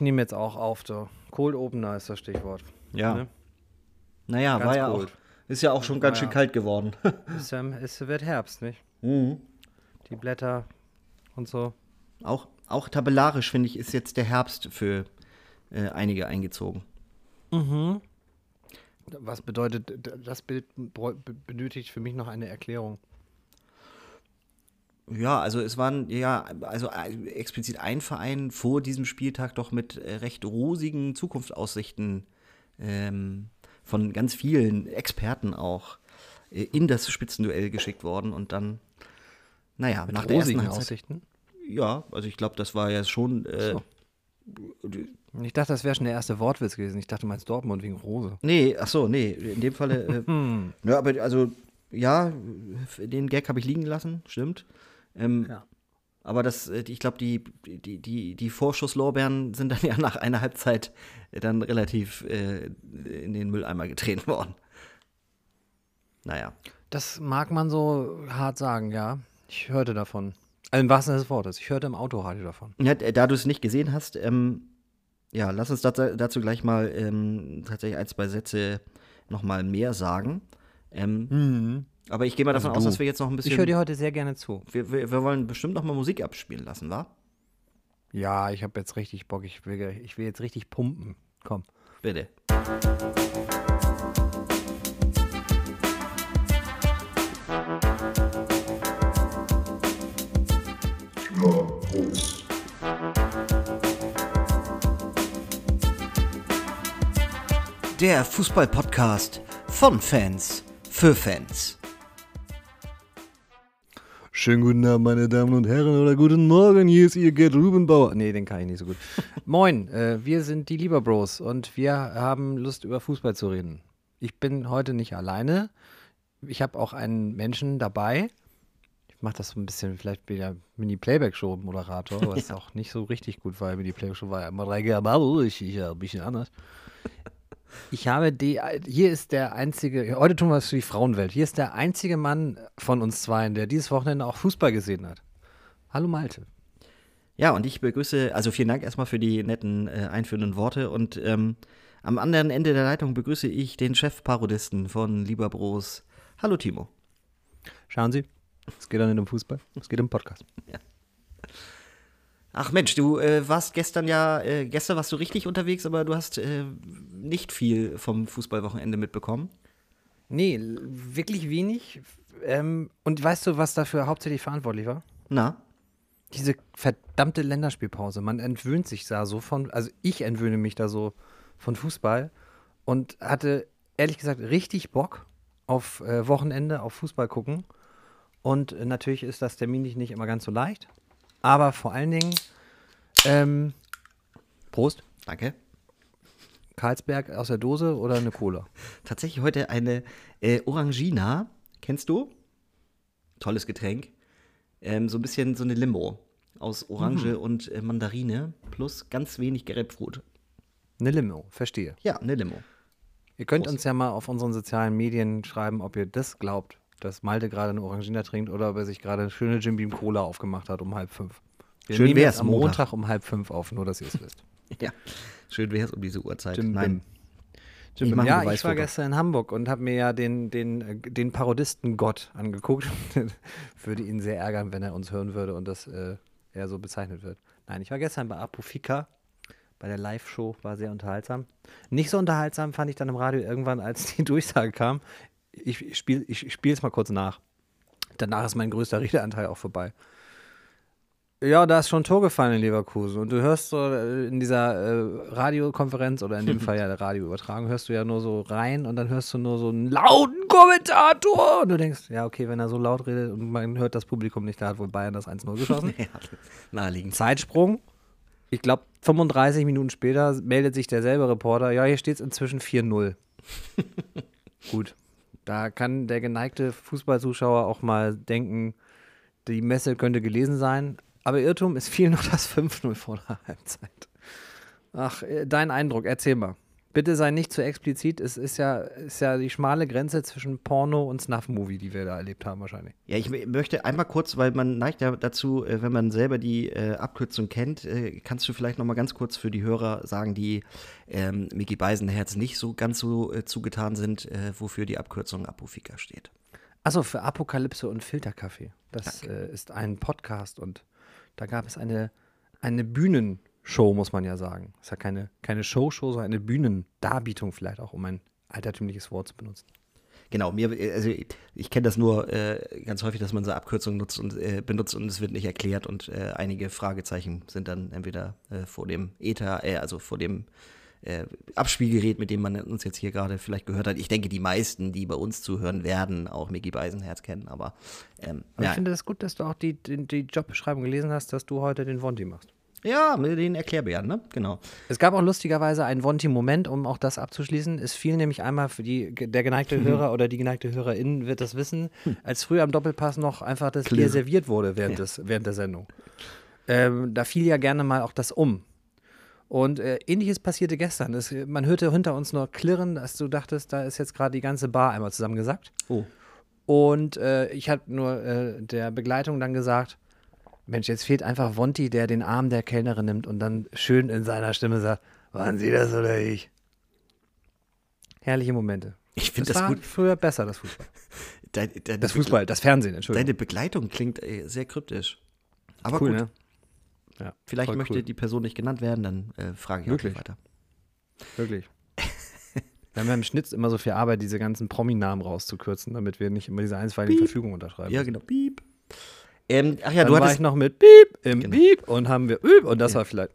nehme jetzt auch auf, du. Cold Opener ist das Stichwort. Ja. Ne? Naja, Ganz war ja cold. auch, ist ja auch schon ganz schön Ja. kalt geworden. Es wird Herbst, nicht? Mhm. Die Blätter und so. Auch tabellarisch, finde ich, ist jetzt der Herbst für einige eingezogen. Mhm. Was bedeutet, das Bild benötigt für mich noch eine Erklärung. Ja, also es waren explizit ein Verein vor diesem Spieltag doch mit recht rosigen Zukunftsaussichten von ganz vielen Experten auch in das Spitzenduell geschickt worden und dann, naja, Mit nach der ersten rosigen Halbzeit. Aussichten? Ja, also ich glaube, das war ja schon. So. Ich dachte, das wäre schon der erste Wortwitz gewesen. Ich dachte, du meinst Dortmund wegen Rose. Nee, ach so, nee, in dem Falle. Ja, aber also, ja, den Gag habe ich liegen lassen, stimmt. Ja. Aber ich glaube, die Vorschusslorbeeren sind dann ja nach einer Halbzeit dann relativ in den Mülleimer getreten worden. Naja. Das mag man so hart sagen, ja. Ich hörte davon. Also im wahrsten Sinne des Wortes. Ich hörte im Autoradio davon. Ja, da du es nicht gesehen hast, ja, lass uns dazu gleich mal tatsächlich 1, 2 Sätze noch mal mehr sagen. Aber ich gehe mal davon aus, dass wir jetzt noch ein bisschen. Ich höre dir heute sehr gerne zu. Wir wollen bestimmt noch mal Musik abspielen lassen, wa? Ja, ich habe jetzt richtig Bock. Ich will jetzt richtig pumpen. Komm. Bitte. Der Fußball-Podcast von Fans für Fans. Schönen guten Abend, meine Damen und Herren, oder guten Morgen, hier ist Ihr Gerd Rubenbauer. Nee, den kann ich nicht so gut. Moin, wir sind die Lieber Bros und wir haben Lust, über Fußball zu reden. Ich bin heute nicht alleine. Ich habe auch einen Menschen dabei. Ich mache das so ein bisschen, vielleicht wieder Mini-Playback-Show-Moderator, was auch nicht so richtig gut war. Mini-Playback-Show war ja immer ein bisschen anders. Ich habe hier ist der einzige, heute tun wir es für die Frauenwelt, hier ist der einzige Mann von uns zweien, der dieses Wochenende auch Fußball gesehen hat. Hallo Malte. Ja, und ich begrüße, also vielen Dank erstmal für die netten einführenden Worte und am anderen Ende der Leitung begrüße ich den Chefparodisten von Lieber Bros. Hallo Timo. Schauen Sie, es geht doch nicht um Fußball, es geht um Podcast. Ja. Ach Mensch, du warst gestern warst du richtig unterwegs, aber du hast nicht viel vom Fußballwochenende mitbekommen. Nee, wirklich wenig. Und weißt du, was dafür hauptsächlich verantwortlich war? Na? Diese verdammte Länderspielpause. Man entwöhnt sich da so also ich entwöhne mich da so von Fußball und hatte ehrlich gesagt richtig Bock auf Wochenende, auf Fußball gucken. Und natürlich ist das terminlich nicht immer ganz so leicht. Aber vor allen Dingen, Prost. Danke. Carlsberg aus der Dose oder eine Cola? Tatsächlich heute eine Orangina. Kennst du? Tolles Getränk. So ein bisschen so eine Limo aus Orange und Mandarine plus ganz wenig Grapefruit. Eine Limo, verstehe. Ja, eine Limo. Ihr könnt Prost. uns ja mal auf unseren sozialen Medien schreiben, ob ihr das glaubt, dass Malte gerade eine Orangina trinkt oder ob er sich gerade eine schöne Jim Beam Cola aufgemacht hat um 4:30. Wir Schön nehmen wär's jetzt am Montag um 4:30 auf, nur dass ihr es wisst. Ja, schön wäre es um diese Uhrzeit. Jim Nein. Jim Ich Beam. mache ein Ja, ich Beweisfoto. war gestern in Hamburg und habe mir ja den Parodisten-Gott angeguckt. Würde ihn sehr ärgern, wenn er uns hören würde und das er so bezeichnet wird. Nein, ich war gestern bei Apofika, bei der Live-Show, war sehr unterhaltsam. Nicht so unterhaltsam fand ich dann im Radio irgendwann, als die Durchsage kam. Ich spiele es mal kurz nach. Danach ist mein größter Redeanteil auch vorbei. Ja, da ist schon ein Tor gefallen in Leverkusen. Und du hörst so in dieser Radiokonferenz oder in dem Fall ja der Radioübertragung, hörst du ja nur so rein und dann hörst du nur so einen lauten Kommentator. Und du denkst, ja, okay, wenn er so laut redet und man hört das Publikum nicht, da hat wohl Bayern das 1:0 geschossen. Ja, naheliegend. Zeitsprung. Ich glaube, 35 Minuten später meldet sich derselbe Reporter, ja, hier steht es inzwischen 4:0. Gut. Da kann der geneigte Fußballzuschauer auch mal denken, die Messe könnte gelesen sein. Aber Irrtum, es fiel noch das 5:0 vor der Halbzeit. Ach, dein Eindruck, erzähl mal. bitte sei nicht zu explizit. Es ist ja die schmale Grenze zwischen Porno und Snuff-Movie, die wir da erlebt haben wahrscheinlich. Ja, ich möchte einmal kurz, weil man neigt ja dazu, wenn man selber die Abkürzung kennt, kannst du vielleicht noch mal ganz kurz für die Hörer sagen, die Micky Beisenherz nicht so ganz so zugetan sind, wofür die Abkürzung Apofika steht. Achso, für Apokalypse und Filterkaffee. Das ist ein Podcast und da gab es eine Bühnenshow, muss man ja sagen. Das ist ja keine Show, sondern eine Bühnendarbietung vielleicht auch, um ein altertümliches Wort zu benutzen. Genau, also ich kenne das nur ganz häufig, dass man so Abkürzungen nutzt und benutzt und es wird nicht erklärt und einige Fragezeichen sind dann entweder vor dem also vor dem Abspielgerät, mit dem man uns jetzt hier gerade vielleicht gehört hat. Ich denke, die meisten, die bei uns zuhören, werden auch Micky Beisenherz kennen, aber ich finde das gut, dass du auch die Jobbeschreibung gelesen hast, dass du heute den Wonti machst. Ja, mit den Erklärbären, ne? Genau. Es gab auch lustigerweise einen Wonti-Moment, um auch das abzuschließen. Es fiel nämlich einmal für der geneigte Hörer oder die geneigte Hörerin wird das wissen, als früher am Doppelpass noch einfach das Bier serviert wurde während der Sendung. Da fiel ja gerne mal auch das um. Und Ähnliches passierte gestern. Man hörte hinter uns nur klirren, dass du dachtest, da ist jetzt gerade die ganze Bar einmal zusammengesackt. Oh. Und ich habe nur der Begleitung dann gesagt, Mensch, jetzt fehlt einfach Wonti, der den Arm der Kellnerin nimmt und dann schön in seiner Stimme sagt, waren Sie das oder ich? Herrliche Momente. Ich finde das war gut. Früher besser, das Fußball. Das Fernsehen, Entschuldigung. Deine Begleitung klingt sehr kryptisch. Aber cool, gut. ne? Ja, vielleicht möchte die Person nicht genannt werden, dann frage ich Wirklich? auch nicht weiter. Wirklich. Wir haben ja im Schnitt immer so viel Arbeit, diese ganzen Prominamen rauszukürzen, damit wir nicht immer diese einstweiligen Verfügungen unterschreiben. Ja, genau. Piep. Dann war ich noch mit Piep im Piep und haben wir Üb und das war vielleicht.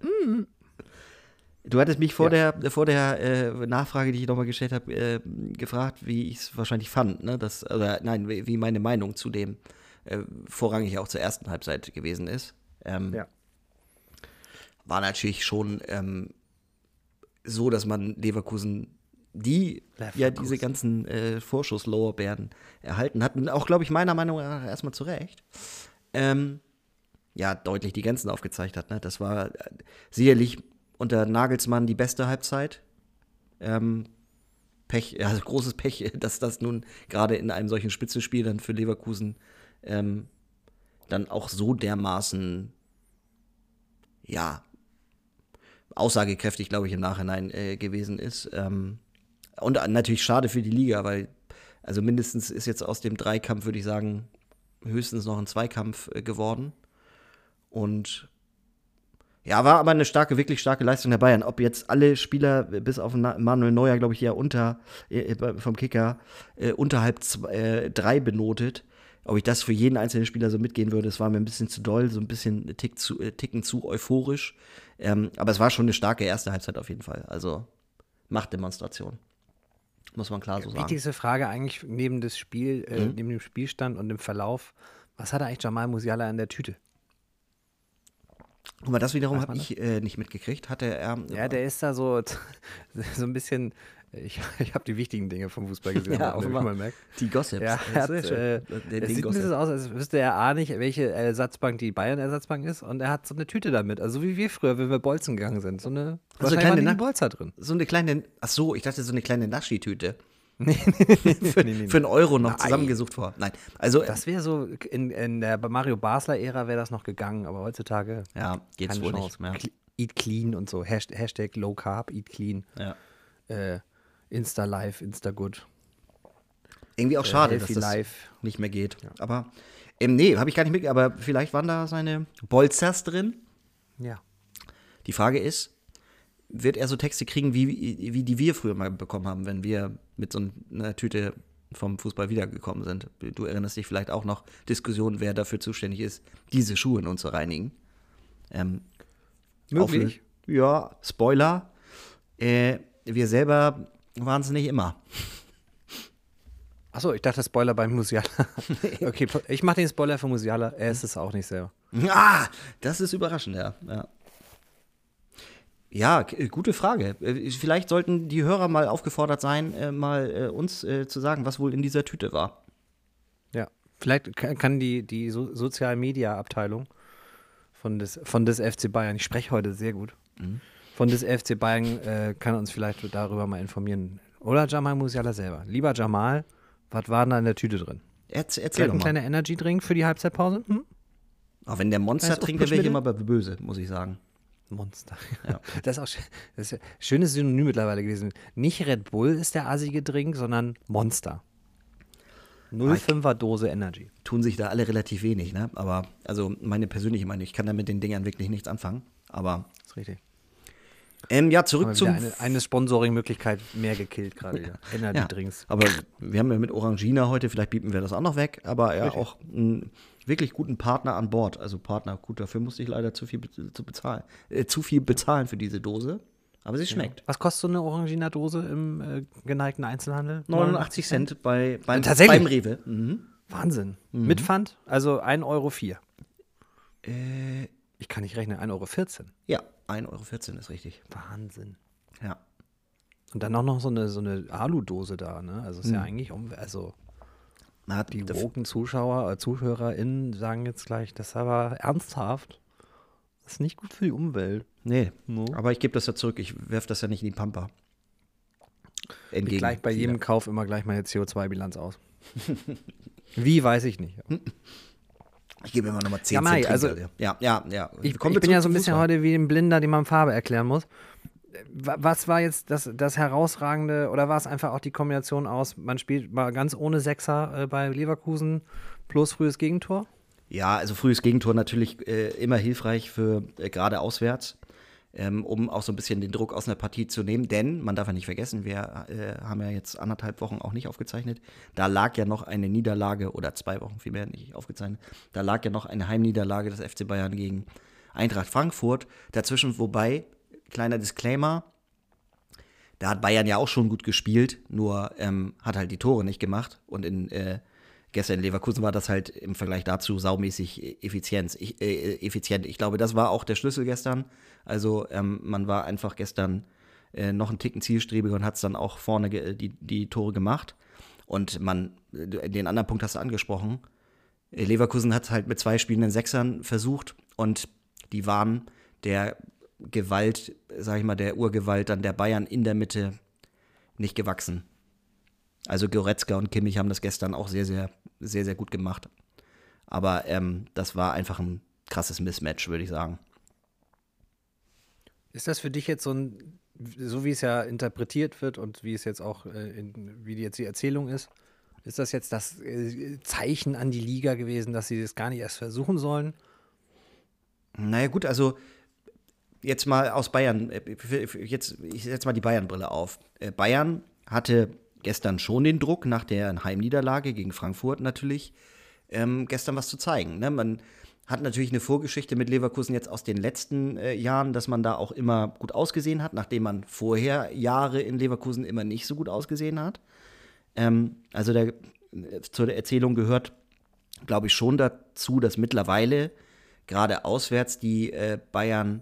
Du hattest mich vor der Nachfrage, die ich nochmal gestellt habe, gefragt, wie ich es wahrscheinlich fand, ne? Wie meine Meinung zu dem vorrangig auch zur ersten Halbzeit gewesen ist. War natürlich schon so, dass man Leverkusen, ja diese ganzen Vorschusslorbeeren erhalten hat und auch, glaube ich, meiner Meinung nach erstmal zu Recht, deutlich die Grenzen aufgezeigt hat. Ne? Das war sicherlich unter Nagelsmann die beste Halbzeit. Großes Pech, dass das nun gerade in einem solchen Spitzenspiel dann für Leverkusen dann auch so dermaßen, aussagekräftig, glaube ich, im Nachhinein gewesen ist. Und natürlich schade für die Liga, weil also mindestens ist jetzt aus dem Dreikampf, würde ich sagen, höchstens noch ein Zweikampf geworden. Und ja, war aber eine wirklich starke Leistung der Bayern. Ob jetzt alle Spieler, bis auf Manuel Neuer, glaube ich, ja vom Kicker, unterhalb 3 benotet. Ob ich das für jeden einzelnen Spieler so mitgehen würde, das war mir ein bisschen zu doll, so ein bisschen Ticken zu euphorisch. Aber es war schon eine starke erste Halbzeit auf jeden Fall. Also Machtdemonstration. Muss man klar so sagen. Wichtigste Frage eigentlich neben dem Spielstand und dem Verlauf, was hatte eigentlich Jamal Musiala in der Tüte? Guck mal, das wiederum habe ich nicht mitgekriegt. Hatte er. Ja, der ist da so ein bisschen. Ich habe die wichtigen Dinge vom Fußball gesehen, ja, wie man merkt. Die Gossips. Ja, es sieht ein bisschen aus, als wüsste er A nicht, welche Ersatzbank die Bayern-Ersatzbank ist und er hat so eine Tüte damit. Also wie wir früher, wenn wir bolzen gegangen sind. So eine kleine Bolzer drin. So eine kleine, ich dachte so eine kleine Naschi-Tüte. Nee. Für einen Euro noch zusammengesucht vor. Nein, also das wäre so, in der Mario Basler-Ära wäre das noch gegangen, aber heutzutage geht's wohl nicht mehr. Eat clean und so, Hashtag Low Carb, Eat clean. Ja. Insta Live, Insta Good. Irgendwie auch schade, dass das live nicht mehr geht. Ja. Aber nee, habe ich gar nicht mitgekriegt, aber vielleicht waren da seine Bolzers drin. Ja. Die Frage ist, wird er so Texte kriegen, wie die wir früher mal bekommen haben, wenn wir mit so einer Tüte vom Fußball wiedergekommen sind? Du erinnerst dich vielleicht auch noch Diskussionen, wer dafür zuständig ist, diese Schuhe nun zu reinigen. Möglich? Ja, Spoiler. Wir selber waren es nicht immer. Achso, ich dachte Spoiler bei Musiala. Okay, ich mache den Spoiler für Musiala. Er ist es auch nicht selber. Ah, das ist überraschend, ja. Ja, gute Frage. Vielleicht sollten die Hörer mal aufgefordert sein, uns zu sagen, was wohl in dieser Tüte war. Ja, vielleicht kann die Social-Media-Abteilung von des FC Bayern, ich spreche heute sehr gut, von des FC Bayern kann uns vielleicht darüber mal informieren. Oder Jamal Musiala selber. Lieber Jamal, was war denn da in der Tüte drin? Erzähl Vielleicht doch ein mal. kleiner Energy-Drink für die Halbzeitpause? Auch wenn der Monster Als trinkt, dann wäre ich immer Pushmittel? böse, muss ich sagen. Monster. Ja. Das ist auch das ist ein schönes Synonym mittlerweile gewesen. Nicht Red Bull ist der assige Drink, sondern Monster. 0,5er Dose Energy. Tun sich da alle relativ wenig, ne? Aber, also meine persönliche Meinung, ich kann da mit den Dingern wirklich nichts anfangen. Aber, Das ist richtig. ja, Haben wir zurück wieder zum. eine Sponsoring-Möglichkeit mehr gekillt gerade wieder. Ja, Energy-Drinks. aber wir haben ja mit Orangina heute, vielleicht bieten wir das auch noch weg, aber ja Richtig. auch einen wirklich guten Partner an Bord. Also Partner, gut, dafür musste ich leider zu viel bezahlen für diese Dose. Aber sie schmeckt. Was kostet so eine Orangina-Dose im geneigten Einzelhandel? 89 Cent Tatsächlich? beim Rewe. Mhm. Wahnsinn. Mit Pfand? Also 1,04 Euro. Äh, Ich kann nicht rechnen, 1,14 Euro. ja, 1,14 Euro ist richtig. Wahnsinn. Ja. Und dann auch noch so eine Aludose da, ne? Also ist ja eigentlich, also die woken ZuhörerInnen sagen jetzt gleich, das ist aber ernsthaft. Das ist nicht gut für die Umwelt. Nee, No. aber ich gebe das ja zurück. Ich werfe das ja nicht in die Pampa. Ich gleich bei jedem Kauf immer gleich meine CO2-Bilanz aus. Wie, weiß ich nicht. Ich gebe immer nochmal 10 Ja, Mai, Cent also- Trinkgeld. Ja. Ich Kommen wir bin ja zurück so ein zum bisschen Fußball. heute wie ein Blinder, dem man Farbe erklären muss. Was war jetzt das Herausragende oder war es einfach auch die Kombination aus, man spielt mal ganz ohne Sechser bei Leverkusen plus frühes Gegentor? Ja, also frühes Gegentor natürlich immer hilfreich für gerade auswärts, um auch so ein bisschen den Druck aus einer Partie zu nehmen. Denn, man darf ja nicht vergessen, wir haben ja jetzt 1,5 Wochen auch nicht aufgezeichnet. Da lag ja noch eine Niederlage, oder 2 Wochen vielmehr nicht aufgezeichnet, da lag ja noch eine Heimniederlage des FC Bayern gegen Eintracht Frankfurt. Dazwischen, wobei, kleiner Disclaimer, da hat Bayern ja auch schon gut gespielt, nur hat halt die Tore nicht gemacht. Und gestern in Leverkusen war das halt im Vergleich dazu saumäßig effizient. Ich glaube, das war auch der Schlüssel gestern. Also man war einfach gestern noch einen Ticken zielstrebiger und hat es dann auch vorne die Tore gemacht. Und den anderen Punkt hast du angesprochen. Leverkusen hat halt mit 2 spielenden Sechsern versucht und die waren der Gewalt, sag ich mal, der Urgewalt dann der Bayern in der Mitte nicht gewachsen. Also Goretzka und Kimmich haben das gestern auch sehr, sehr, sehr, sehr gut gemacht. Aber das war einfach ein krasses Mismatch, würde ich sagen. Ist das für dich jetzt so wie es ja interpretiert wird und wie es jetzt auch, wie jetzt die Erzählung ist das jetzt das Zeichen an die Liga gewesen, dass sie das gar nicht erst versuchen sollen? Naja gut, also jetzt mal aus Bayern, ich setze mal die Bayern-Brille auf. Bayern hatte gestern schon den Druck, nach der Heimniederlage gegen Frankfurt natürlich, gestern was zu zeigen. Ne? Man hat natürlich eine Vorgeschichte mit Leverkusen jetzt aus den letzten Jahren, dass man da auch immer gut ausgesehen hat, nachdem man vorher Jahre in Leverkusen immer nicht so gut ausgesehen hat. Also zur Erzählung gehört, glaube ich, schon dazu, dass mittlerweile gerade auswärts die Bayern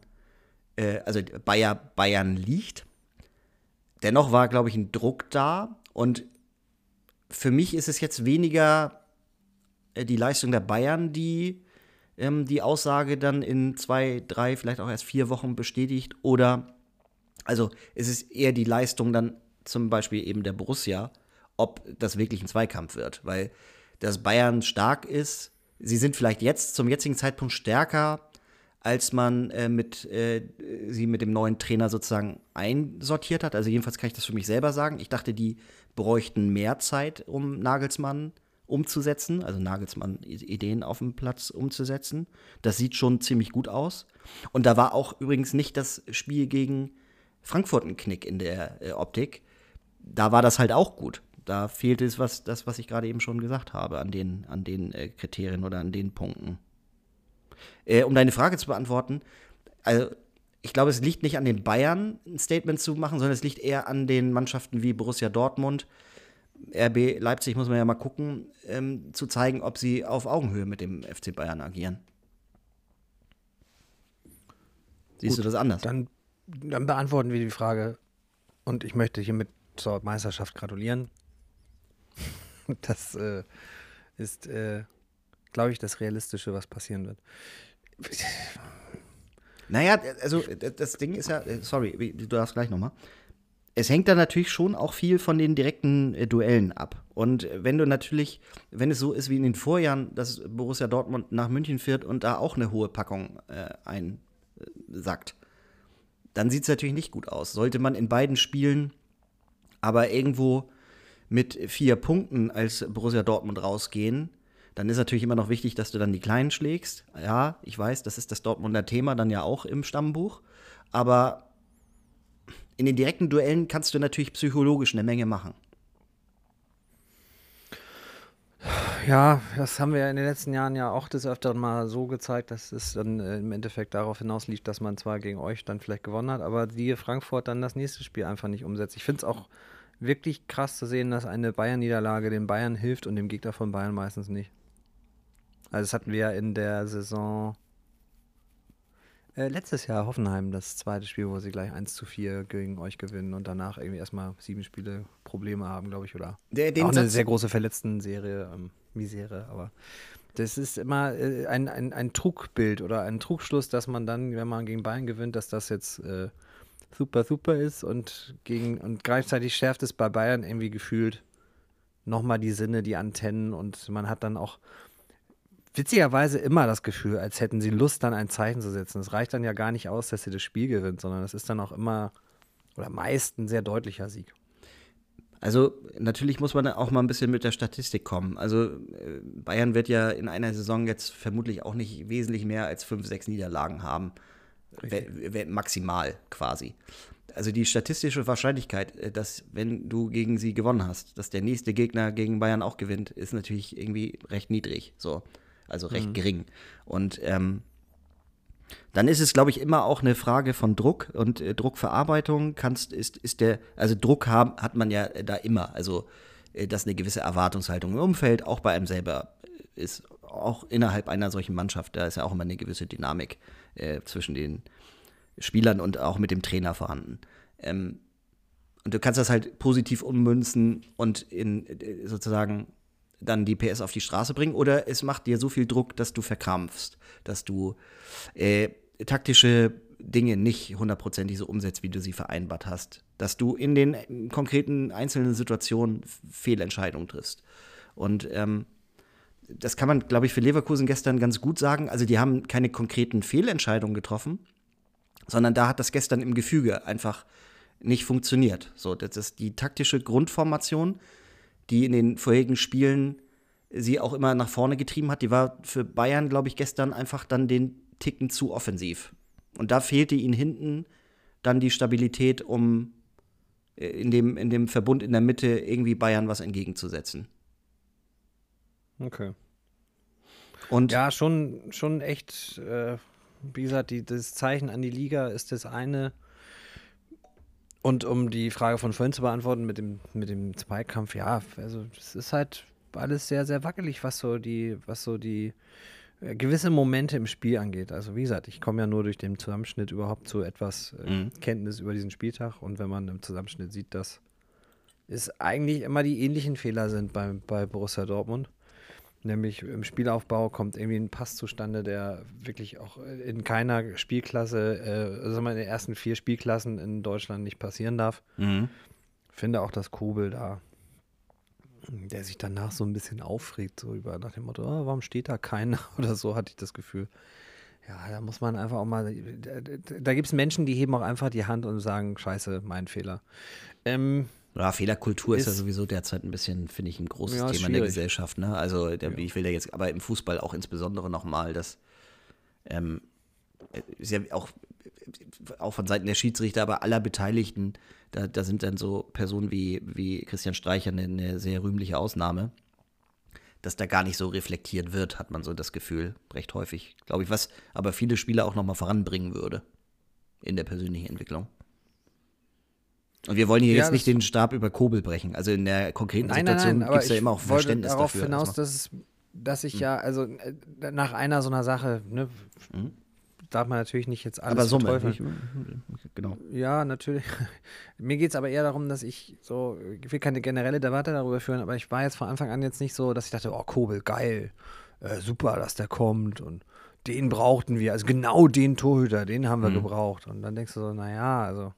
liegt. Dennoch war, glaube ich, ein Druck da. Und für mich ist es jetzt weniger die Leistung der Bayern, die die Aussage dann in 2, 3, vielleicht auch erst 4 Wochen bestätigt. Oder, also es ist eher die Leistung dann zum Beispiel eben der Borussia, ob das wirklich ein Zweikampf wird. Weil dass Bayern stark ist, sie sind vielleicht jetzt zum jetzigen Zeitpunkt stärker, als man sie mit dem neuen Trainer sozusagen einsortiert hat. Also jedenfalls kann ich das für mich selber sagen. Ich dachte, die bräuchten mehr Zeit, um Nagelsmann umzusetzen, also Nagelsmann Ideen auf dem Platz umzusetzen. Das sieht schon ziemlich gut aus. Und da war auch übrigens nicht das Spiel gegen Frankfurt ein Knick in der Optik. Da war das halt auch gut. Da fehlte es was ich gerade eben schon gesagt habe, an den Kriterien oder an den Punkten. Um deine Frage zu beantworten, also ich glaube, es liegt nicht an den Bayern, ein Statement zu machen, sondern es liegt eher an den Mannschaften wie Borussia Dortmund, RB Leipzig, muss man ja mal gucken, zu zeigen, ob sie auf Augenhöhe mit dem FC Bayern agieren. Siehst du das anders? Dann beantworten wir die Frage und ich möchte hiermit zur Meisterschaft gratulieren. Das ist, glaube ich, das Realistische, was passieren wird. Naja, also das Ding ist ja, sorry, du darfst gleich nochmal. Es hängt da natürlich schon auch viel von den direkten Duellen ab. Und wenn wenn es so ist wie in den Vorjahren, dass Borussia Dortmund nach München fährt und da auch eine hohe Packung einsackt, dann sieht es natürlich nicht gut aus. Sollte man in beiden Spielen aber irgendwo mit 4 Punkten als Borussia Dortmund rausgehen, dann ist natürlich immer noch wichtig, dass du dann die Kleinen schlägst. Ja, ich weiß, das ist das Dortmunder Thema dann ja auch im Stammbuch. Aber in den direkten Duellen kannst du natürlich psychologisch eine Menge machen. Ja, das haben wir ja in den letzten Jahren ja auch des Öfteren mal so gezeigt, dass es dann im Endeffekt darauf hinauslief, dass man zwar gegen euch dann vielleicht gewonnen hat, aber die Frankfurt dann das nächste Spiel einfach nicht umsetzt. Ich finde es auch wirklich krass zu sehen, dass eine Bayern-Niederlage den Bayern hilft und dem Gegner von Bayern meistens nicht. Also das hatten wir ja in der Saison letztes Jahr Hoffenheim, das zweite Spiel, wo sie gleich 1:4 gegen euch gewinnen und danach irgendwie erstmal 7 Spiele Probleme haben, glaube ich, oder Den auch eine Satz, sehr große Verletzten-Serie, Misere, aber das ist immer ein Trugbild oder ein Trugschluss, dass man dann, wenn man gegen Bayern gewinnt, dass das jetzt super, super ist und gleichzeitig schärft es bei Bayern irgendwie gefühlt nochmal die Sinne, die Antennen und man hat dann auch witzigerweise immer das Gefühl, als hätten sie Lust, dann ein Zeichen zu setzen. Es reicht dann ja gar nicht aus, dass sie das Spiel gewinnt, sondern es ist dann auch immer oder meist ein sehr deutlicher Sieg. also natürlich muss man auch mal ein bisschen mit der Statistik kommen. Also Bayern wird ja in einer Saison jetzt vermutlich auch nicht wesentlich mehr als 5, 6 Niederlagen haben. Maximal quasi. Also die statistische Wahrscheinlichkeit, dass, wenn du gegen sie gewonnen hast, dass der nächste Gegner gegen Bayern auch gewinnt, ist natürlich irgendwie recht niedrig. So. Also recht gering. Und dann ist es, glaube ich, immer auch eine Frage von Druck und Druckverarbeitung. Also Druck hat man ja da immer. Also, dass eine gewisse Erwartungshaltung im Umfeld, auch bei einem selber, ist auch innerhalb einer solchen Mannschaft, da ist ja auch immer eine gewisse Dynamik zwischen den Spielern und auch mit dem Trainer vorhanden. Und du kannst das halt positiv ummünzen und in sozusagen dann die PS auf die Straße bringen, oder es macht dir so viel Druck, dass du verkrampfst, dass du taktische Dinge nicht hundertprozentig so umsetzt, wie du sie vereinbart hast, dass du in den konkreten einzelnen Situationen Fehlentscheidungen triffst. Und das kann man, glaube ich, für Leverkusen gestern ganz gut sagen. Also die haben keine konkreten Fehlentscheidungen getroffen, sondern da hat das gestern im Gefüge einfach nicht funktioniert. So, das ist die taktische Grundformation, die in den vorherigen Spielen sie auch immer nach vorne getrieben hat. Die war für Bayern, glaube ich, gestern einfach dann den Ticken zu offensiv. Und da fehlte ihnen hinten dann die Stabilität, um in dem Verbund in der Mitte irgendwie Bayern was entgegenzusetzen. Okay. Und ja, schon echt, wie gesagt, das Zeichen an die Liga ist das eine. Und um die Frage von vorhin zu beantworten mit dem Zweikampf, ja, also es ist halt alles sehr, sehr wackelig, was so die gewisse Momente im Spiel angeht. Also wie gesagt, ich komme ja nur durch den Zusammenschnitt überhaupt zu etwas Kenntnis über diesen Spieltag. Und wenn man im Zusammenschnitt sieht, dass es eigentlich immer die ähnlichen Fehler sind bei Borussia Dortmund. Nämlich im Spielaufbau kommt irgendwie ein Pass zustande, der wirklich auch in keiner Spielklasse, sagen wir in den ersten 4 Spielklassen in Deutschland nicht passieren darf. Finde auch, dass Kobel da, der sich danach so ein bisschen aufregt, so nach dem Motto, oh, warum steht da keiner oder so, hatte ich das Gefühl. Ja, da muss man einfach auch mal, da gibt es Menschen, die heben auch einfach die Hand und sagen, scheiße, mein Fehler. Ja, Fehlerkultur ist ja sowieso derzeit ein bisschen, finde ich, ein großes Thema in der Gesellschaft. Ne? Also ich will da jetzt, aber im Fußball auch insbesondere nochmal, dass ist ja auch von Seiten der Schiedsrichter, aber aller Beteiligten, da sind dann so Personen wie Christian Streicher eine sehr rühmliche Ausnahme, dass da gar nicht so reflektiert wird, hat man so das Gefühl, recht häufig, glaube ich, was aber viele Spieler auch nochmal voranbringen würde in der persönlichen Entwicklung. Und wir wollen hier jetzt nicht den Stab über Kobel brechen. Also in der konkreten Situation gibt es ja immer auch Verständnis dafür. Ich wollte darauf hinaus, dass ich ja, also nach einer so einer Sache, ne, darf man natürlich nicht jetzt alles verteufeln. Genau. Ja, natürlich. Mir geht es aber eher darum, dass ich will keine generelle Debatte darüber führen, aber ich war jetzt von Anfang an jetzt nicht so, dass ich dachte, oh, Kobel, geil, super, dass der kommt und den brauchten wir, also genau den Torhüter, den haben wir gebraucht. Und dann denkst du so, naja, also,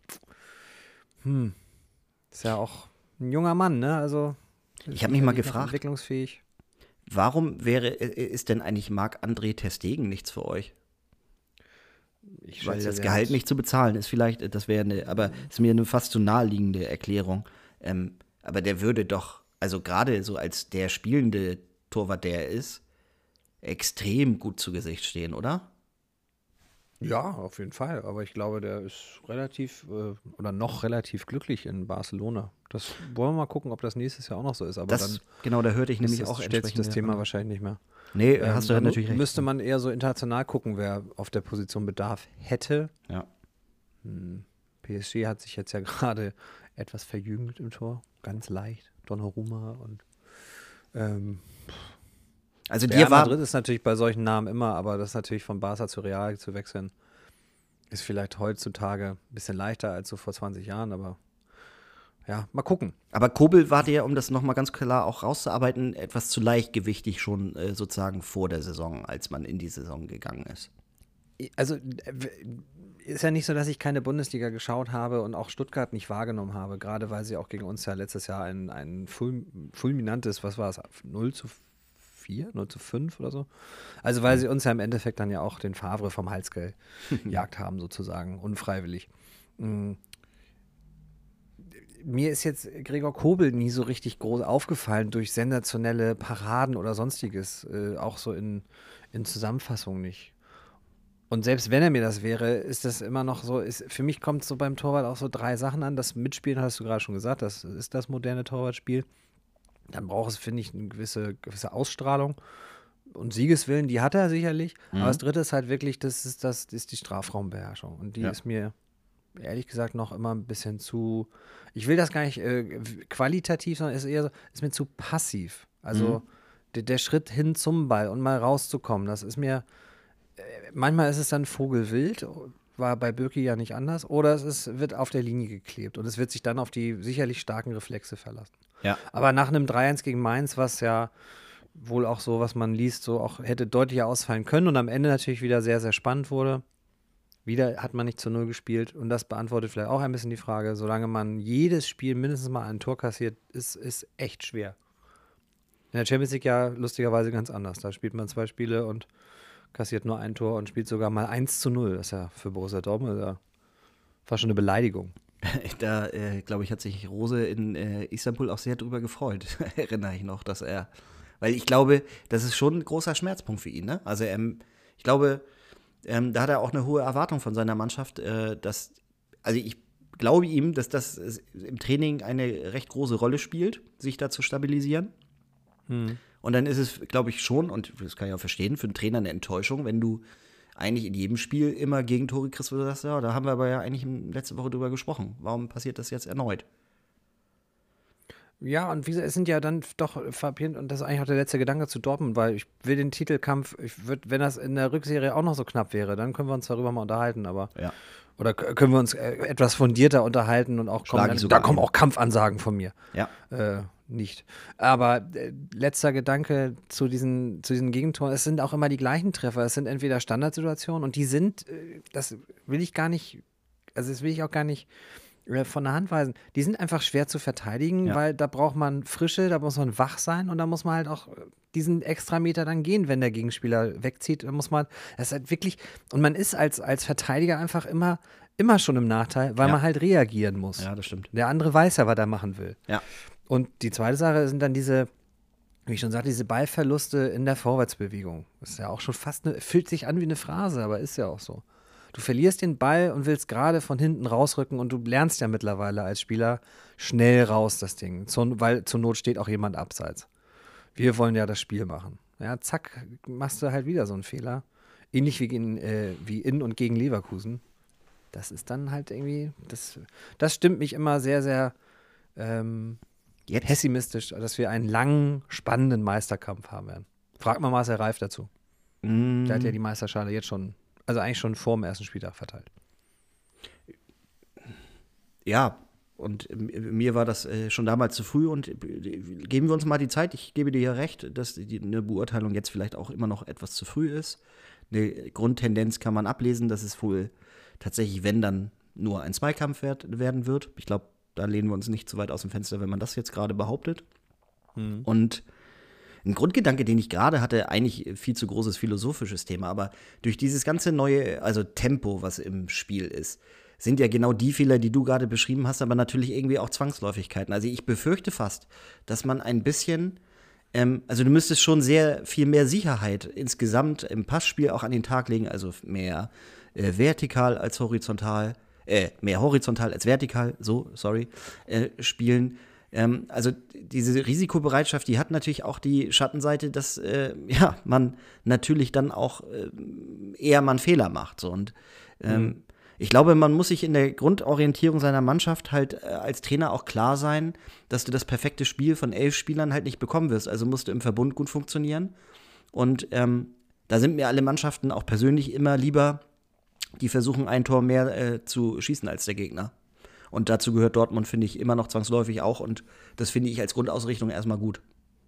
ist ja auch ein junger Mann, ne? Also, Ich habe mich mal sicherlich noch gefragt, entwicklungsfähig. warum ist denn eigentlich Marc-André ter Stegen nichts für euch? Ich Weil schätze, das der Gehalt hat- nicht zu bezahlen ist vielleicht, das wäre aber ist mir eine fast zu naheliegende Erklärung. Aber der würde doch, also gerade so als der spielende Torwart, der er ist, extrem gut zu Gesicht stehen, oder? Ja, auf jeden Fall. Aber ich glaube, der ist relativ oder noch relativ glücklich in Barcelona. Das wollen wir mal gucken, ob das nächstes Jahr auch noch so ist. Aber dann Genau, da hörte ich nämlich ist auch stellt sich das entsprechend. Thema wahrscheinlich nicht mehr. Nee, hast du ja Dann natürlich recht. müsste man eher so international gucken, wer auf der Position Bedarf hätte. Ja. PSG hat sich jetzt ja gerade etwas verjüngt im Tor, ganz leicht. Donnarumma und Also Real dir war, Madrid ist natürlich bei solchen Namen immer, aber das ist natürlich von Barca zu Real zu wechseln, ist vielleicht heutzutage ein bisschen leichter als so vor 20 Jahren, aber ja, mal gucken. aber Kobel war dir, um das nochmal ganz klar auch rauszuarbeiten, etwas zu leichtgewichtig schon sozusagen vor der Saison, als man in die Saison gegangen ist. Also ist ja nicht so, dass ich keine Bundesliga geschaut habe und auch Stuttgart nicht wahrgenommen habe, gerade weil sie auch gegen uns ja letztes Jahr ein fulminantes, was war es, 0:4, 0:5 oder so. Also weil sie uns ja im Endeffekt dann ja auch den Favre vom Hals gejagt haben, sozusagen, unfreiwillig. Mir ist jetzt Gregor Kobel nie so richtig groß aufgefallen durch sensationelle Paraden oder sonstiges, auch so in Zusammenfassungen nicht. Und selbst wenn er mir das wäre, ist das immer noch so, für mich kommt so beim Torwart auch so 3 Sachen an. Das Mitspielen hast du gerade schon gesagt, das ist das moderne Torwartspiel. Dann braucht es, finde ich, eine gewisse Ausstrahlung und Siegeswillen, die hat er sicherlich. Aber das Dritte ist halt wirklich, das ist die Strafraumbeherrschung. Und die Ja. ist mir ehrlich gesagt noch immer ein bisschen zu, ich will das gar nicht qualitativ, sondern ist eher so, ist mir zu passiv. Also der Schritt hin zum Ball und mal rauszukommen, das ist mir, manchmal ist es dann vogelwild, war bei Birki ja nicht anders, oder wird auf der Linie geklebt und es wird sich dann auf die sicherlich starken Reflexe verlassen. Ja. Aber nach einem 3:1 gegen Mainz, was ja wohl auch so, was man liest, so auch hätte deutlicher ausfallen können und am Ende natürlich wieder sehr, sehr spannend wurde. Wieder hat man nicht zu 0 gespielt und das beantwortet vielleicht auch ein bisschen die Frage, solange man jedes Spiel mindestens mal ein Tor kassiert, ist echt schwer. In der Champions League ja lustigerweise ganz anders. Da spielt man 2 Spiele und kassiert nur ein Tor und spielt sogar mal 1:0. Das ist ja für Borussia Dortmund ja fast schon eine Beleidigung. Da, glaube ich, hat sich Rose in Istanbul auch sehr drüber gefreut, erinnere ich noch, dass er, weil ich glaube, das ist schon ein großer Schmerzpunkt für ihn, ne? Also ich glaube, da hat er auch eine hohe Erwartung von seiner Mannschaft, also ich glaube ihm, dass das im Training eine recht große Rolle spielt, sich da zu stabilisieren. Und dann ist es, glaube ich, schon, und das kann ich auch verstehen, für einen Trainer eine Enttäuschung, wenn du eigentlich in jedem Spiel immer Gegentore kriegst, wo du sagst, ja, da haben wir aber ja eigentlich letzte Woche drüber gesprochen. Warum passiert das jetzt erneut? Ja, und wie gesagt, es sind ja dann doch verpinnt, und das ist eigentlich auch der letzte Gedanke zu Dortmund, weil ich will den Titelkampf, wenn das in der Rückserie auch noch so knapp wäre, dann können wir uns darüber mal unterhalten, aber Ja. oder können wir uns etwas fundierter unterhalten und auch Schlage ich da sogar kommen ein. auch Kampfansagen von mir. Ja. Nicht. Aber letzter Gedanke zu diesen Gegentoren, es sind auch immer die gleichen Treffer. Es sind entweder Standardsituationen und die sind, das will ich gar nicht, also das will ich auch gar nicht von der Hand weisen. Die sind einfach schwer zu verteidigen, Ja. weil da braucht man Frische, da muss man wach sein und da muss man halt auch diesen Extrameter dann gehen, wenn der Gegenspieler wegzieht. Da muss man, das ist halt wirklich, und man ist als Verteidiger einfach immer schon im Nachteil, weil Ja. man halt reagieren muss. Ja, das stimmt. Der andere weiß ja, was er machen will. Ja. Und die zweite Sache sind dann diese, wie ich schon sagte, diese Ballverluste in der Vorwärtsbewegung. Das ist ja auch schon fast fühlt sich an wie eine Phrase, aber ist ja auch so. Du verlierst den Ball und willst gerade von hinten rausrücken und du lernst ja mittlerweile als Spieler schnell raus das Ding, weil zur Not steht auch jemand abseits. Wir wollen ja das Spiel machen. Ja, zack, machst du halt wieder so einen Fehler. Ähnlich wie in und gegen Leverkusen. Das ist dann halt irgendwie, das stimmt mich immer sehr, sehr pessimistisch, dass wir einen langen, spannenden Meisterkampf haben werden. Frag mal Marcel Reif dazu. Der hat ja die Meisterschale jetzt schon, also eigentlich schon vor dem ersten Spieltag verteilt. Ja, Und mir war das schon damals zu früh und geben wir uns mal die Zeit. Ich gebe dir ja recht, dass eine Beurteilung jetzt vielleicht auch immer noch etwas zu früh ist. Eine Grundtendenz kann man ablesen, dass es wohl tatsächlich, wenn dann, nur ein Zweikampf werden wird. Ich glaube, da lehnen wir uns nicht zu weit aus dem Fenster, wenn man das jetzt gerade behauptet. Und ein Grundgedanke, den ich gerade hatte, eigentlich viel zu großes philosophisches Thema, aber durch dieses ganze neue, also Tempo, was im Spiel ist, sind ja genau die Fehler, die du gerade beschrieben hast, aber natürlich irgendwie auch Zwangsläufigkeiten. Also ich befürchte fast, dass man ein bisschen, also du müsstest schon sehr viel mehr Sicherheit insgesamt im Passspiel auch an den Tag legen, also mehr vertikal als horizontal, mehr horizontal als vertikal, spielen. Also diese Risikobereitschaft, die hat natürlich auch die Schattenseite, dass man natürlich dann auch eher mal einen Fehler macht. So. Und ich glaube, man muss sich in der Grundorientierung seiner Mannschaft halt als Trainer auch klar sein, dass du das perfekte Spiel von 11 Spielern halt nicht bekommen wirst. Also musst du im Verbund gut funktionieren. Und da sind mir alle Mannschaften auch persönlich immer lieber, die versuchen, ein Tor mehr zu schießen als der Gegner. Und dazu gehört Dortmund, finde ich, immer noch zwangsläufig auch. Und das finde ich als Grundausrichtung erstmal gut.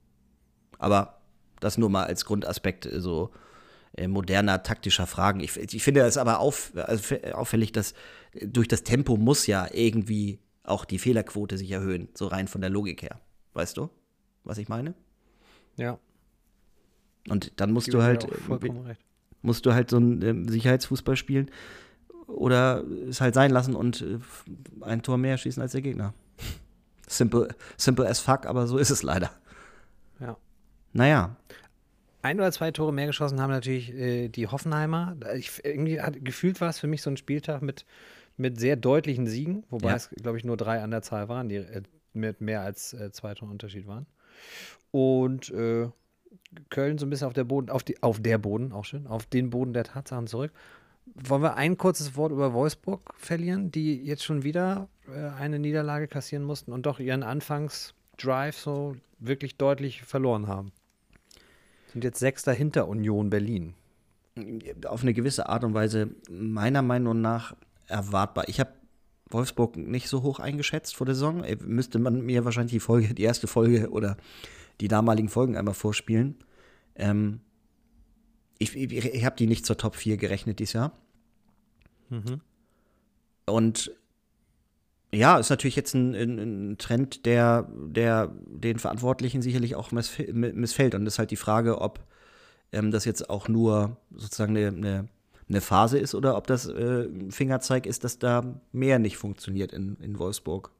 Aber das nur mal als Grundaspekt so moderner taktischer Fragen. Ich finde es aber auffällig, dass durch das Tempo muss ja irgendwie auch die Fehlerquote sich erhöhen, so rein von der Logik her. Weißt du, was ich meine? Ja. Und dann musst du halt so einen Sicherheitsfußball spielen oder es halt sein lassen und ein Tor mehr schießen als der Gegner. Simple as fuck, aber so ist es leider. Ja. Naja. 1 oder 2 Tore mehr geschossen haben natürlich die Hoffenheimer. Gefühlt war es für mich so ein Spieltag mit sehr deutlichen Siegen, wobei es, glaube ich, nur 3 an der Zahl waren, die mit mehr als 2 Toren Unterschied waren. Und Köln so ein bisschen auf den Boden der Tatsachen zurück. Wollen wir ein kurzes Wort über Wolfsburg verlieren, die jetzt schon wieder eine Niederlage kassieren mussten und doch ihren Anfangsdrive so wirklich deutlich verloren haben? Sind jetzt 6. hinter Union Berlin. Auf eine gewisse Art und Weise meiner Meinung nach erwartbar. Ich habe Wolfsburg nicht so hoch eingeschätzt vor der Saison. Müsste man mir wahrscheinlich die erste Folge oder die damaligen Folgen einmal vorspielen. Ich habe die nicht zur Top 4 gerechnet dieses Jahr. Mhm. Und ja, ist natürlich jetzt ein Trend, der den Verantwortlichen sicherlich auch missfällt. Und das ist halt die Frage, ob das jetzt auch nur sozusagen eine Phase ist oder ob das ein Fingerzeig ist, dass da mehr nicht funktioniert in Wolfsburg.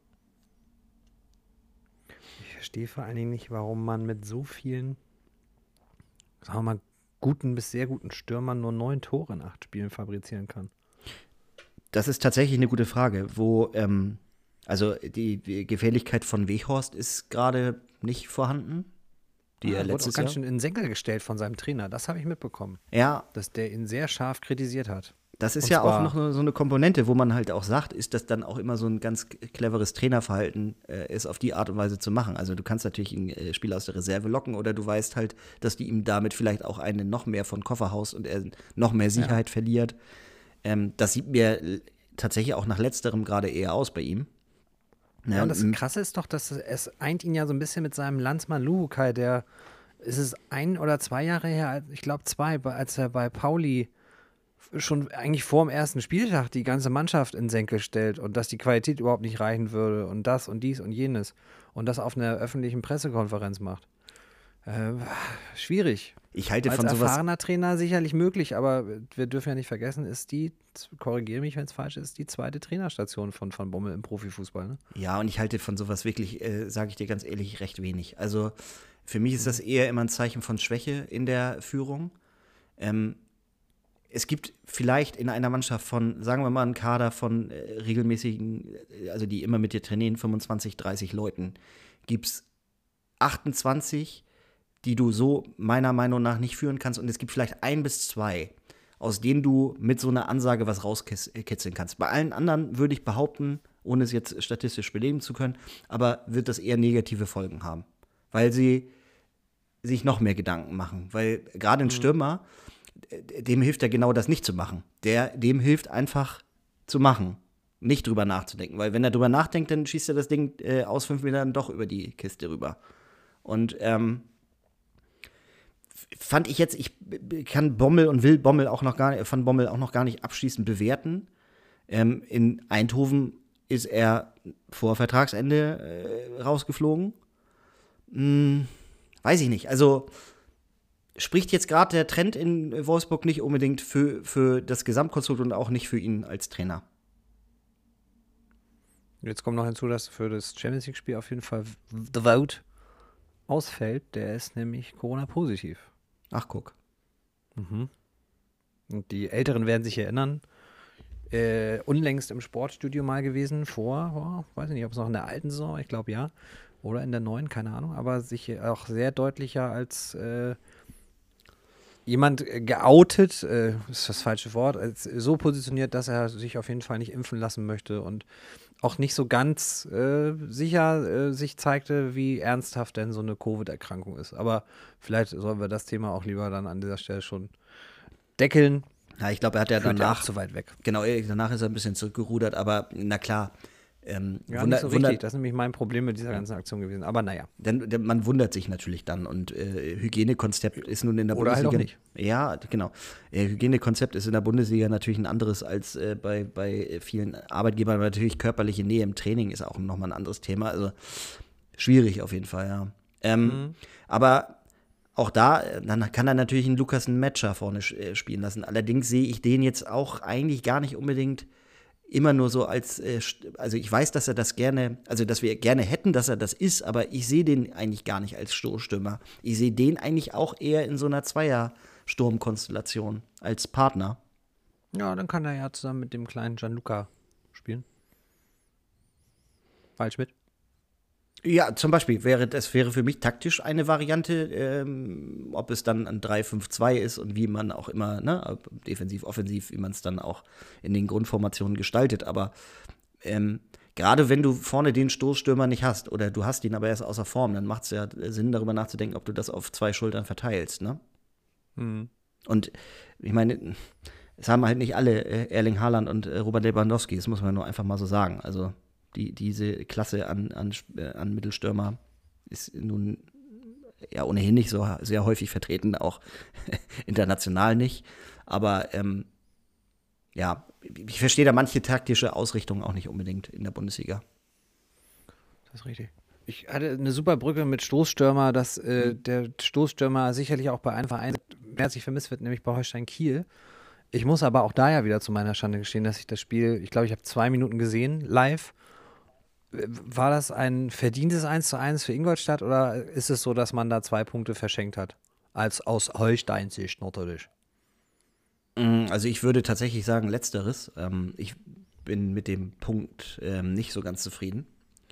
Ich verstehe vor allen Dingen nicht, warum man mit so vielen, sagen wir mal, guten bis sehr guten Stürmern nur 9 Tore in 8 Spielen fabrizieren kann. Das ist tatsächlich eine gute Frage, wo also die Gefährlichkeit von Weghorst ist gerade nicht vorhanden. Er wurde auch ganz schön in den Senkel gestellt von seinem Trainer, das habe ich mitbekommen. Ja. Dass der ihn sehr scharf kritisiert hat. Das ist ja auch noch so eine Komponente, wo man halt auch sagt, ist das dann auch immer so ein ganz cleveres Trainerverhalten, es auf die Art und Weise zu machen. Also du kannst natürlich einen Spieler aus der Reserve locken oder du weißt halt, dass die ihm damit vielleicht auch einen noch mehr von Kofferhaus und er noch mehr Sicherheit verliert. Das sieht mir tatsächlich auch nach Letzterem gerade eher aus bei ihm. Ja, und das Krasse ist doch, dass es eint ihn ja so ein bisschen mit seinem Landsmann Luhukai, der, ist es 1 oder 2 Jahre her, ich glaube 2, als er bei Pauli schon eigentlich vor dem ersten Spieltag die ganze Mannschaft in den Senkel stellt und dass die Qualität überhaupt nicht reichen würde und das und dies und jenes und das auf einer öffentlichen Pressekonferenz macht. Schwierig. Ich halte als von sowas. Als erfahrener Trainer sicherlich möglich, aber wir dürfen ja nicht vergessen, korrigiere mich, wenn es falsch ist, die 2. Trainerstation von Bommel im Profifußball. Ne? Ja, und ich halte von sowas wirklich, sage ich dir ganz ehrlich, recht wenig. Also für mich ist das eher immer ein Zeichen von Schwäche in der Führung. Es gibt vielleicht in einer Mannschaft von, sagen wir mal, einen Kader von regelmäßigen, also die immer mit dir trainieren, 25, 30 Leuten, gibt es 28, die du so meiner Meinung nach nicht führen kannst. Und es gibt vielleicht 1 bis 2, aus denen du mit so einer Ansage was rauskitzeln kannst. Bei allen anderen würde ich behaupten, ohne es jetzt statistisch belegen zu können, aber wird das eher negative Folgen haben. Weil sie sich noch mehr Gedanken machen. Weil gerade ein Stürmer, dem hilft ja genau das nicht zu machen. Dem hilft einfach zu machen. nicht drüber nachzudenken. Weil wenn er drüber nachdenkt, dann schießt er das Ding aus 5 Metern doch über die Kiste rüber. Und fand ich jetzt, ich kann Bommel und will Bommel auch noch gar nicht, von Bommel auch noch gar nicht abschließend bewerten. In Eindhoven ist er vor Vertragsende rausgeflogen. Weiß ich nicht. Also spricht jetzt gerade der Trend in Wolfsburg nicht unbedingt für das Gesamtkonstrukt und auch nicht für ihn als Trainer. Jetzt kommt noch hinzu, dass für das Champions League-Spiel auf jeden Fall The Vote ausfällt. Der ist nämlich Corona-positiv. Ach, guck. Und die Älteren werden sich erinnern, unlängst im Sportstudio mal gewesen, weiß nicht, ob es noch in der alten Saison, ich glaube ja, oder in der neuen, keine Ahnung, aber sich auch sehr deutlicher als jemand geoutet, ist das falsche Wort, als so positioniert, dass er sich auf jeden Fall nicht impfen lassen möchte und auch nicht so ganz sicher sich zeigte, wie ernsthaft denn so eine Covid-Erkrankung ist. Aber vielleicht sollen wir das Thema auch lieber dann an dieser Stelle schon deckeln. Ja, ich glaube, er hat ja Führt danach auch zu weit weg. Genau, danach ist er ein bisschen zurückgerudert, aber na klar. Ja, nicht so richtig. Das ist nämlich mein Problem mit dieser ganzen Aktion gewesen. Aber naja. Man wundert sich natürlich dann und Hygienekonzept ist nun in der Oder Bundesliga. Halt auch nicht. Ja, genau. Hygienekonzept ist in der Bundesliga natürlich ein anderes als bei vielen Arbeitgebern. Aber natürlich körperliche Nähe im Training ist auch nochmal ein anderes Thema. Also schwierig auf jeden Fall, ja. Aber auch da, dann kann er natürlich einen Lukas Metscher vorne spielen lassen. Allerdings sehe ich den jetzt auch eigentlich gar nicht unbedingt immer nur so als, also ich weiß, dass er das gerne, also dass wir gerne hätten, dass er das ist, aber ich sehe den eigentlich gar nicht als Stoßstürmer. Ich sehe den eigentlich auch eher in so einer Zweiersturmkonstellation als Partner. Ja, dann kann er ja zusammen mit dem kleinen Gianluca spielen. Waldschmidt. Ja, zum Beispiel wäre für mich taktisch eine Variante, ob es dann ein 3-5-2 ist und wie man auch immer, ne, defensiv, offensiv, wie man es dann auch in den Grundformationen gestaltet. Aber gerade wenn du vorne den Stoßstürmer nicht hast oder du hast ihn aber erst außer Form, dann macht es ja Sinn, darüber nachzudenken, ob du das auf 2 Schultern verteilst, ne? Und ich meine, es haben halt nicht alle Erling Haaland und Robert Lewandowski, das muss man nur einfach mal so sagen. Also diese Klasse an Mittelstürmer ist nun ja ohnehin nicht so sehr häufig vertreten, auch international nicht. Aber ja, ich verstehe da manche taktische Ausrichtungen auch nicht unbedingt in der Bundesliga. Das ist richtig. Ich hatte eine super Brücke mit Stoßstürmer, dass der Stoßstürmer sicherlich auch bei einem Verein herzlich vermisst wird, nämlich bei Holstein Kiel. Ich muss aber auch da ja wieder zu meiner Schande gestehen, dass ich das Spiel, ich glaube, ich habe 2 Minuten gesehen, live. War das ein verdientes 1:1 für Ingolstadt oder ist es so, dass man da 2 Punkte verschenkt hat? Als aus Holstein-Sicht natürlich. Also ich würde tatsächlich sagen, letzteres. Ich bin mit dem Punkt nicht so ganz zufrieden.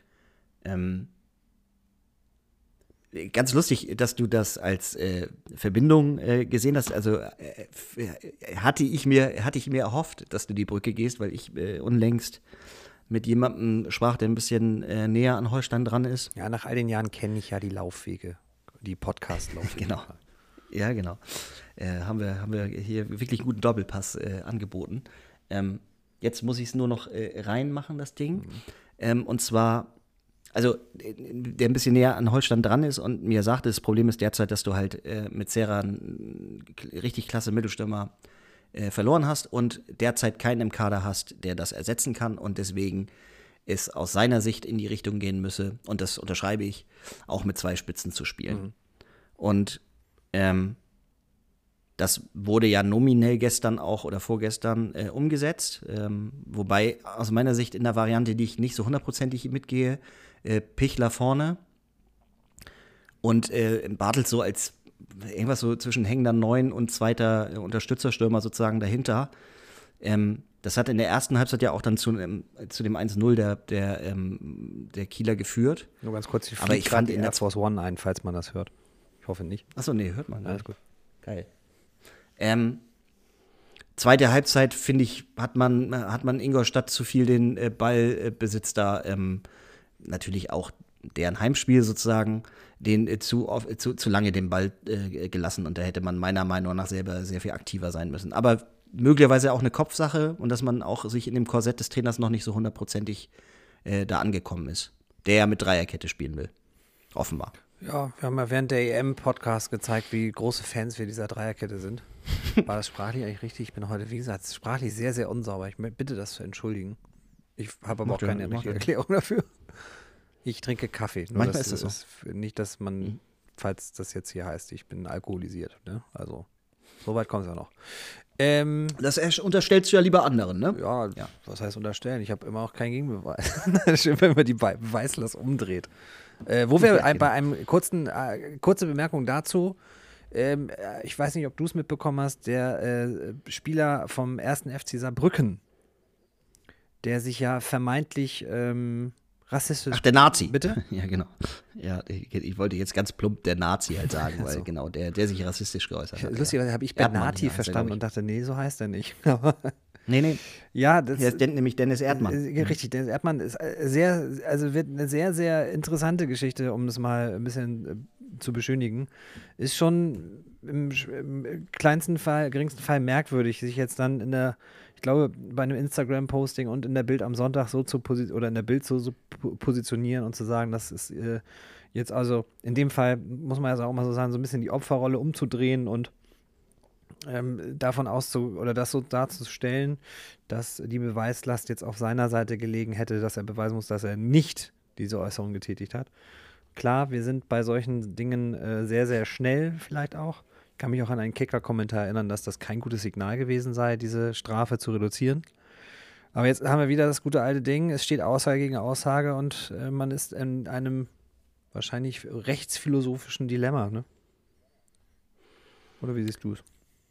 Ganz lustig, dass du das als Verbindung gesehen hast. Also hatte ich mir erhofft, dass du die Brücke gehst, weil ich unlängst mit jemandem sprach, der ein bisschen näher an Holstein dran ist. Ja, nach all den Jahren kenne ich ja die Laufwege, die Podcast-Laufwege. Genau. Ja, genau. Haben wir hier wirklich einen guten Doppelpass angeboten. Jetzt muss ich es nur noch reinmachen, das Ding. Und zwar, also der ein bisschen näher an Holstein dran ist und mir sagte, das Problem ist derzeit, dass du halt mit Serra einen richtig klasse Mittelstürmer verloren hast und derzeit keinen im Kader hast, der das ersetzen kann und deswegen es aus seiner Sicht in die Richtung gehen müsse, und das unterschreibe ich, auch mit 2 Spitzen zu spielen. Und das wurde ja nominell gestern auch oder vorgestern umgesetzt, wobei aus meiner Sicht in der Variante, die ich nicht so hundertprozentig mitgehe, Pichler vorne und Bartels so als irgendwas so zwischen hängender 9 und zweiter Unterstützerstürmer sozusagen dahinter. Das hat in der ersten Halbzeit ja auch dann zu dem 1:0 der Kieler geführt. Nur ganz kurz, aber ich fand in Air Force One ein, falls man das hört. Ich hoffe nicht. Achso, nee, hört man. Alles gut. Geil. Zweite Halbzeit, finde ich, hat man Ingolstadt zu viel den Ballbesitz da, natürlich auch deren Heimspiel sozusagen, den zu lange den Ball gelassen und da hätte man meiner Meinung nach selber sehr viel aktiver sein müssen. Aber möglicherweise auch eine Kopfsache und dass man auch sich in dem Korsett des Trainers noch nicht so hundertprozentig da angekommen ist, der ja mit Dreierkette spielen will. Offenbar. Ja, wir haben ja während der EM-Podcast gezeigt, wie große Fans wir dieser Dreierkette sind. War das sprachlich eigentlich richtig? Ich bin heute, wie gesagt, sprachlich sehr, sehr unsauber. Ich bitte das zu entschuldigen. Ich habe aber auch keine richtige Erklärung dafür. Ich trinke Kaffee. Nur Manchmal ist das so. Nicht, dass man, falls das jetzt hier heißt, ich bin alkoholisiert. Ne? Also, so weit kommt es ja noch. Das unterstellst du ja lieber anderen, ne? Ja, was heißt unterstellen? Ich habe immer auch keinen Gegenbeweis. Schön, wenn man die Beweislast umdreht. Wo wir bei einem kurze Bemerkung dazu. Ich weiß nicht, ob du es mitbekommen hast, der Spieler vom 1. FC Saarbrücken, der sich ja vermeintlich rassistisch... Ach, der Nazi. Bitte? Ja, genau. Ja, ich wollte jetzt ganz plump der Nazi halt sagen, weil genau, der sich rassistisch geäußert hat. Lustigerweise habe ich Bernati verstanden und dachte, nee, so heißt er nicht. Nee. Ja, das ist nämlich Dennis Erdmann. Richtig, Dennis Erdmann ist wird eine sehr, sehr interessante Geschichte, um das mal ein bisschen zu beschönigen. Ist schon im geringsten Fall merkwürdig, sich jetzt dann ich glaube, bei einem Instagram-Posting und in der Bild am Sonntag oder in der Bild so positionieren und zu sagen, das ist jetzt also, in dem Fall muss man ja auch mal so sagen, so ein bisschen die Opferrolle umzudrehen und davon das so darzustellen, dass die Beweislast jetzt auf seiner Seite gelegen hätte, dass er beweisen muss, dass er nicht diese Äußerung getätigt hat. Klar, wir sind bei solchen Dingen sehr, sehr schnell vielleicht auch. Ich kann mich auch an einen Kicker-Kommentar erinnern, dass das kein gutes Signal gewesen sei, diese Strafe zu reduzieren. Aber jetzt haben wir wieder das gute alte Ding, es steht Aussage gegen Aussage und man ist in einem wahrscheinlich rechtsphilosophischen Dilemma, ne? Oder wie siehst du es?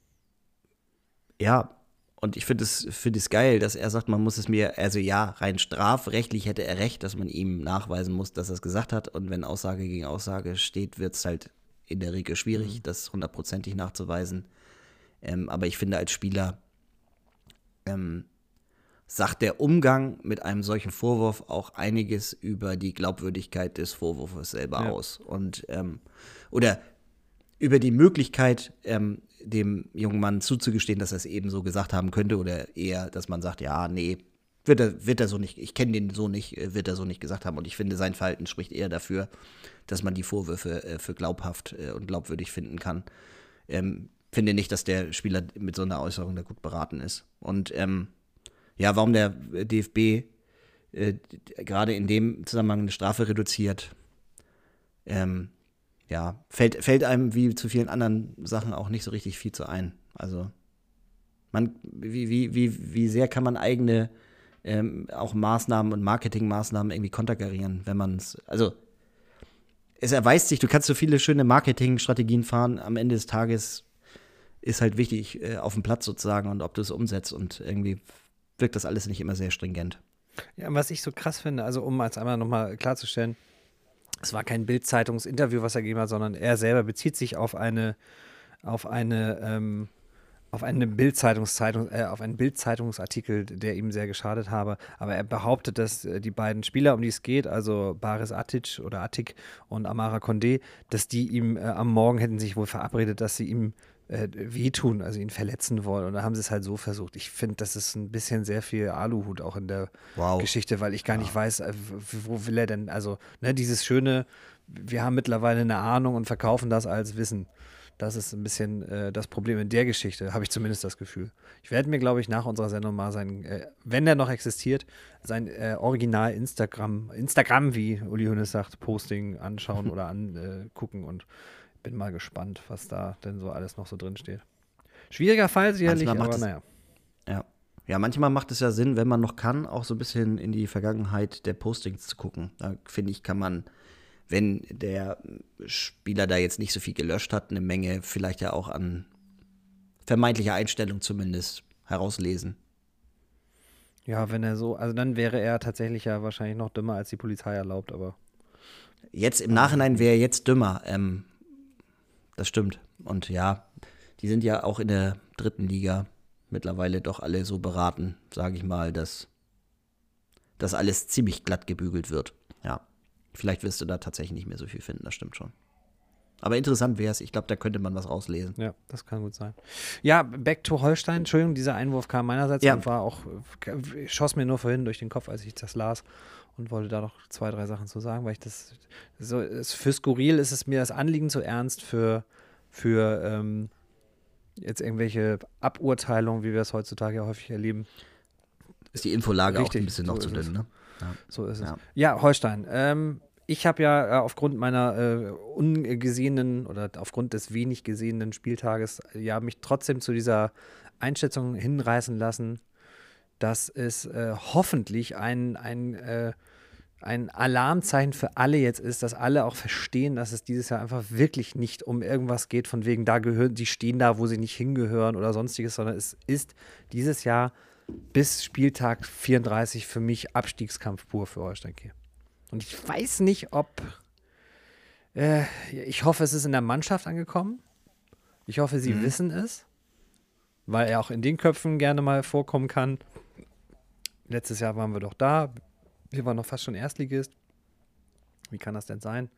Ja, und ich finde es geil, dass er sagt, man muss es mir, also ja, rein strafrechtlich hätte er recht, dass man ihm nachweisen muss, dass er es gesagt hat. Und wenn Aussage gegen Aussage steht, wird es halt in der Regel schwierig, das hundertprozentig nachzuweisen. Aber ich finde, als Spieler sagt der Umgang mit einem solchen Vorwurf auch einiges über die Glaubwürdigkeit des Vorwurfs selber aus. Und oder über die Möglichkeit, dem jungen Mann zuzugestehen, dass er es eben so gesagt haben könnte oder eher, dass man sagt, ja, nee, wird er so nicht, ich kenne den so nicht, wird er so nicht gesagt haben. Und ich finde, sein Verhalten spricht eher dafür, dass man die Vorwürfe für glaubhaft und glaubwürdig finden kann. Finde nicht, dass der Spieler mit so einer Äußerung da gut beraten ist. Und warum der DFB gerade in dem Zusammenhang eine Strafe reduziert, fällt einem wie zu vielen anderen Sachen auch nicht so richtig viel zu ein. Also wie sehr kann man eigene auch Maßnahmen und Marketingmaßnahmen irgendwie konterkarieren, wenn man es, also es erweist sich, du kannst so viele schöne Marketingstrategien fahren, am Ende des Tages ist halt wichtig auf dem Platz sozusagen und ob du es umsetzt und irgendwie wirkt das alles nicht immer sehr stringent. Ja, was ich so krass finde, also um als einmal nochmal klarzustellen, es war kein Bild-Zeitungs-Interview, was er gegeben hat, sondern er selber bezieht sich auf einen Bild-Zeitungsartikel, der ihm sehr geschadet habe. Aber er behauptet, dass die beiden Spieler, um die es geht, also Baris Atic und Amara Condé, dass die ihm am Morgen hätten sich wohl verabredet, dass sie ihm wehtun, also ihn verletzen wollen. Und da haben sie es halt so versucht. Ich finde, das ist ein bisschen sehr viel Aluhut auch in der Geschichte, weil ich gar nicht weiß, wo will er denn, also dieses schöne, wir haben mittlerweile eine Ahnung und verkaufen das als Wissen. Das ist ein bisschen das Problem in der Geschichte, habe ich zumindest das Gefühl. Ich werde mir, glaube ich, nach unserer Sendung mal wenn der noch existiert, sein Original Instagram, wie Uli Hoeneß sagt, Posting anschauen oder angucken und bin mal gespannt, was da denn so alles noch so drin steht. Schwieriger Fall sicherlich, aber naja. Ja, manchmal macht es ja Sinn, wenn man noch kann, auch so ein bisschen in die Vergangenheit der Postings zu gucken. Da finde ich, kann man, wenn der Spieler da jetzt nicht so viel gelöscht hat, eine Menge vielleicht ja auch an vermeintlicher Einstellung zumindest herauslesen. Ja, wenn er so, also dann wäre er tatsächlich ja wahrscheinlich noch dümmer, als die Polizei erlaubt, aber. Jetzt im Nachhinein wäre er jetzt dümmer. Das stimmt. Und ja, die sind ja auch in der 3. Liga mittlerweile doch alle so beraten, sage ich mal, dass das alles ziemlich glatt gebügelt wird. Ja, vielleicht wirst du da tatsächlich nicht mehr so viel finden, das stimmt schon. Aber interessant wäre es. Ich glaube, da könnte man was rauslesen. Ja, das kann gut sein. Ja, back to Holstein. Entschuldigung, dieser Einwurf kam meinerseits und war auch, schoss mir nur vorhin durch den Kopf, als ich das las und wollte da noch 2, 3 Sachen zu sagen, weil ich das so, für skurril ist es mir das Anliegen zu ernst für jetzt irgendwelche Aburteilungen, wie wir es heutzutage ja häufig erleben. Ist die Infolage auch ein bisschen noch zu dünn, ne? Ja. So ist es. Ja, Holstein. Ich habe ja aufgrund meiner ungesehenen oder aufgrund des wenig gesehenen Spieltages ja mich trotzdem zu dieser Einschätzung hinreißen lassen, dass es hoffentlich ein Alarmzeichen für alle jetzt ist, dass alle auch verstehen, dass es dieses Jahr einfach wirklich nicht um irgendwas geht, von wegen, die stehen da, wo sie nicht hingehören oder sonstiges, sondern es ist dieses Jahr bis Spieltag 34 für mich Abstiegskampf pur für Holstein Kiel. Und ich weiß nicht, ich hoffe, es ist in der Mannschaft angekommen. Ich hoffe, sie wissen es, weil er auch in den Köpfen gerne mal vorkommen kann. Letztes Jahr waren wir doch da. Wir waren noch fast schon Erstligist. Wie kann das denn sein?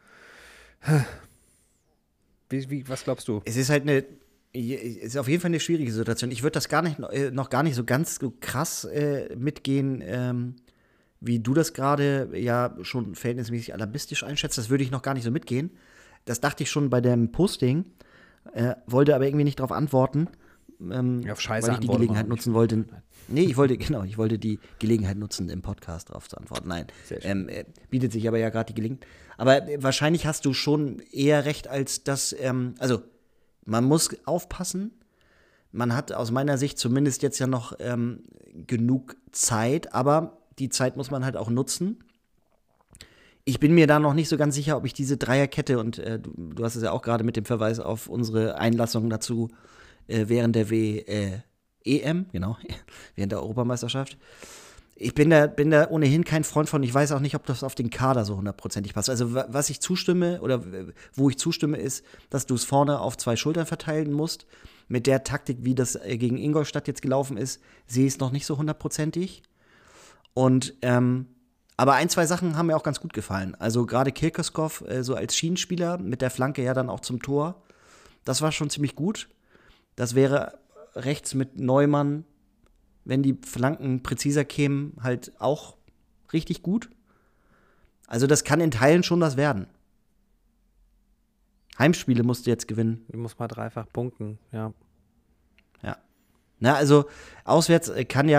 Was glaubst du? Es ist halt ist auf jeden Fall eine schwierige Situation. Ich würde das noch gar nicht so ganz so krass mitgehen, wie du das gerade ja schon verhältnismäßig alarmistisch einschätzt. Das würde ich noch gar nicht so mitgehen. Das dachte ich schon bei dem Posting, wollte aber irgendwie nicht darauf antworten, auf Scheiße weil ich die Gelegenheit nutzen wollte. Nee, ich wollte die Gelegenheit nutzen, im Podcast darauf zu antworten. Nein, bietet sich aber ja gerade die Gelegenheit. Aber wahrscheinlich hast du schon eher recht, als dass, also man muss aufpassen. Man hat aus meiner Sicht zumindest jetzt ja noch genug Zeit, aber die Zeit muss man halt auch nutzen. Ich bin mir da noch nicht so ganz sicher, ob ich diese Dreierkette, und du hast es ja auch gerade mit dem Verweis auf unsere Einlassung dazu während der EM, genau, während der Europameisterschaft. Ich bin da ohnehin kein Freund von. Ich weiß auch nicht, ob das auf den Kader so hundertprozentig passt. Also was ich zustimme oder wo ich zustimme, ist, dass du es vorne auf 2 Schultern verteilen musst. Mit der Taktik, wie das gegen Ingolstadt jetzt gelaufen ist, sehe ich es noch nicht so hundertprozentig. Und aber 1, 2 Sachen haben mir auch ganz gut gefallen. Also gerade Kirkeskow so als Schienenspieler mit der Flanke ja dann auch zum Tor. Das war schon ziemlich gut. Das wäre rechts mit Neumann, wenn die Flanken präziser kämen, halt auch richtig gut. Also das kann in Teilen schon was werden. Heimspiele musst du jetzt gewinnen. Du musst mal dreifach punkten, ja. Ja. Na, also auswärts kann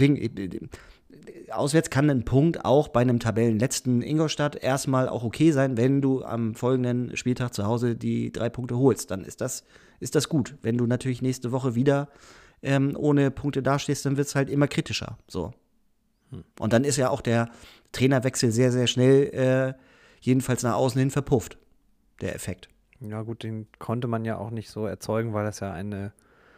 ein Punkt auch bei einem Tabellenletzten Ingolstadt erstmal auch okay sein, wenn du am folgenden Spieltag zu Hause die 3 Punkte holst. Dann ist das gut. Wenn du natürlich nächste Woche wieder ohne Punkte dastehst, dann wird es halt immer kritischer. So. Und dann ist ja auch der Trainerwechsel sehr, sehr schnell, jedenfalls nach außen hin, verpufft, der Effekt. Ja gut, den konnte man ja auch nicht so erzeugen, weil das ja ein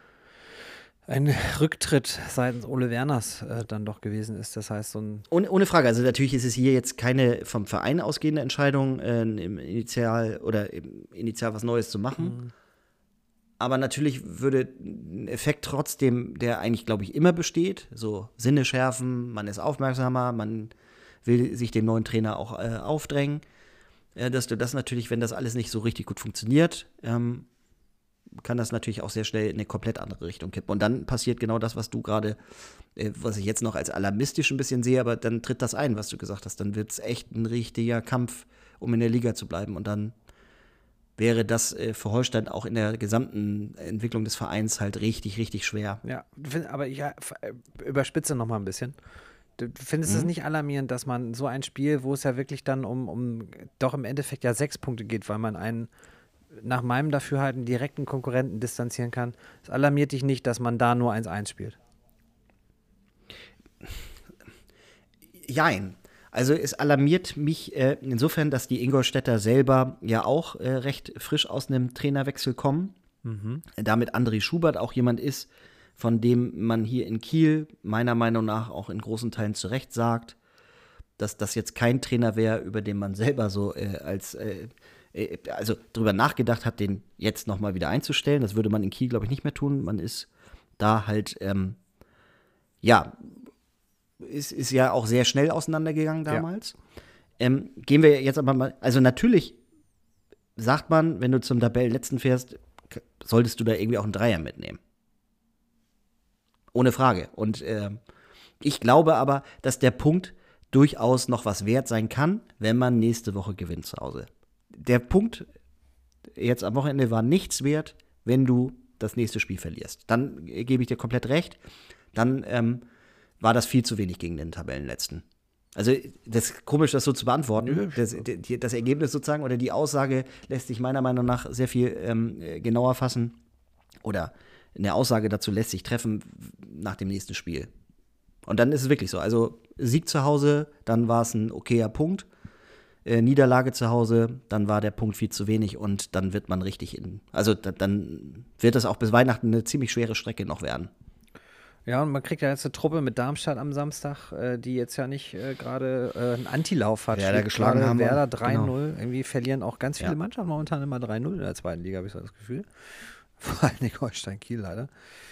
Rücktritt seitens Ole Werners dann doch gewesen ist. Das heißt, so ein ohne Frage. Also natürlich ist es hier jetzt keine vom Verein ausgehende Entscheidung, initial was Neues zu machen. Aber natürlich würde ein Effekt trotzdem, der eigentlich, glaube ich, immer besteht, so Sinne schärfen, man ist aufmerksamer, man will sich dem neuen Trainer auch aufdrängen, dass du das natürlich, wenn das alles nicht so richtig gut funktioniert, kann das natürlich auch sehr schnell in eine komplett andere Richtung kippen. Und dann passiert genau das, was du gerade, was ich jetzt noch als alarmistisch ein bisschen sehe, aber dann tritt das ein, was du gesagt hast. Dann wird es echt ein richtiger Kampf, um in der Liga zu bleiben. Und dann wäre das für Holstein auch in der gesamten Entwicklung des Vereins halt richtig, richtig schwer. Ja, aber ich überspitze noch mal ein bisschen. Du findest es nicht alarmierend, dass man so ein Spiel, wo es ja wirklich dann um doch im Endeffekt ja 6 Punkte geht, weil man einen nach meinem Dafürhalten direkten Konkurrenten distanzieren kann. Es alarmiert dich nicht, dass man da nur 1-1 spielt? Jein. Also es alarmiert mich insofern, dass die Ingolstädter selber ja auch recht frisch aus einem Trainerwechsel kommen. Damit André Schubert auch jemand ist, von dem man hier in Kiel meiner Meinung nach auch in großen Teilen zu Recht sagt, dass das jetzt kein Trainer wäre, über den man selber so also drüber nachgedacht hat, den jetzt nochmal wieder einzustellen. Das würde man in Kiel, glaube ich, nicht mehr tun. Man ist da halt, ist ja auch sehr schnell auseinandergegangen damals. Ja. Gehen wir jetzt aber mal, also natürlich sagt man, wenn du zum Tabellenletzten fährst, solltest du da irgendwie auch einen Dreier mitnehmen. Ohne Frage. Und ich glaube aber, dass der Punkt durchaus noch was wert sein kann, wenn man nächste Woche gewinnt zu Hause. Der Punkt jetzt am Wochenende war nichts wert, wenn du das nächste Spiel verlierst. Dann gebe ich dir komplett recht. Dann war das viel zu wenig gegen den Tabellenletzten. Also, das ist komisch, das so zu beantworten. Das Ergebnis sozusagen oder die Aussage lässt sich meiner Meinung nach sehr viel genauer fassen. Oder eine Aussage dazu lässt sich treffen nach dem nächsten Spiel. Und dann ist es wirklich so. Also, Sieg zu Hause, dann war es ein okayer Punkt. Niederlage zu Hause, dann war der Punkt viel zu wenig und dann wird man richtig dann wird das auch bis Weihnachten eine ziemlich schwere Strecke noch werden. Ja, und man kriegt ja jetzt eine Truppe mit Darmstadt am Samstag, die jetzt ja nicht gerade einen Antilauf hat. Werder geschlagen haben. Werder 3-0. Genau. Irgendwie verlieren auch ganz viele Mannschaften momentan immer 3-0 in der zweiten Liga, habe ich so das Gefühl. Vor allem Holstein Kiel leider.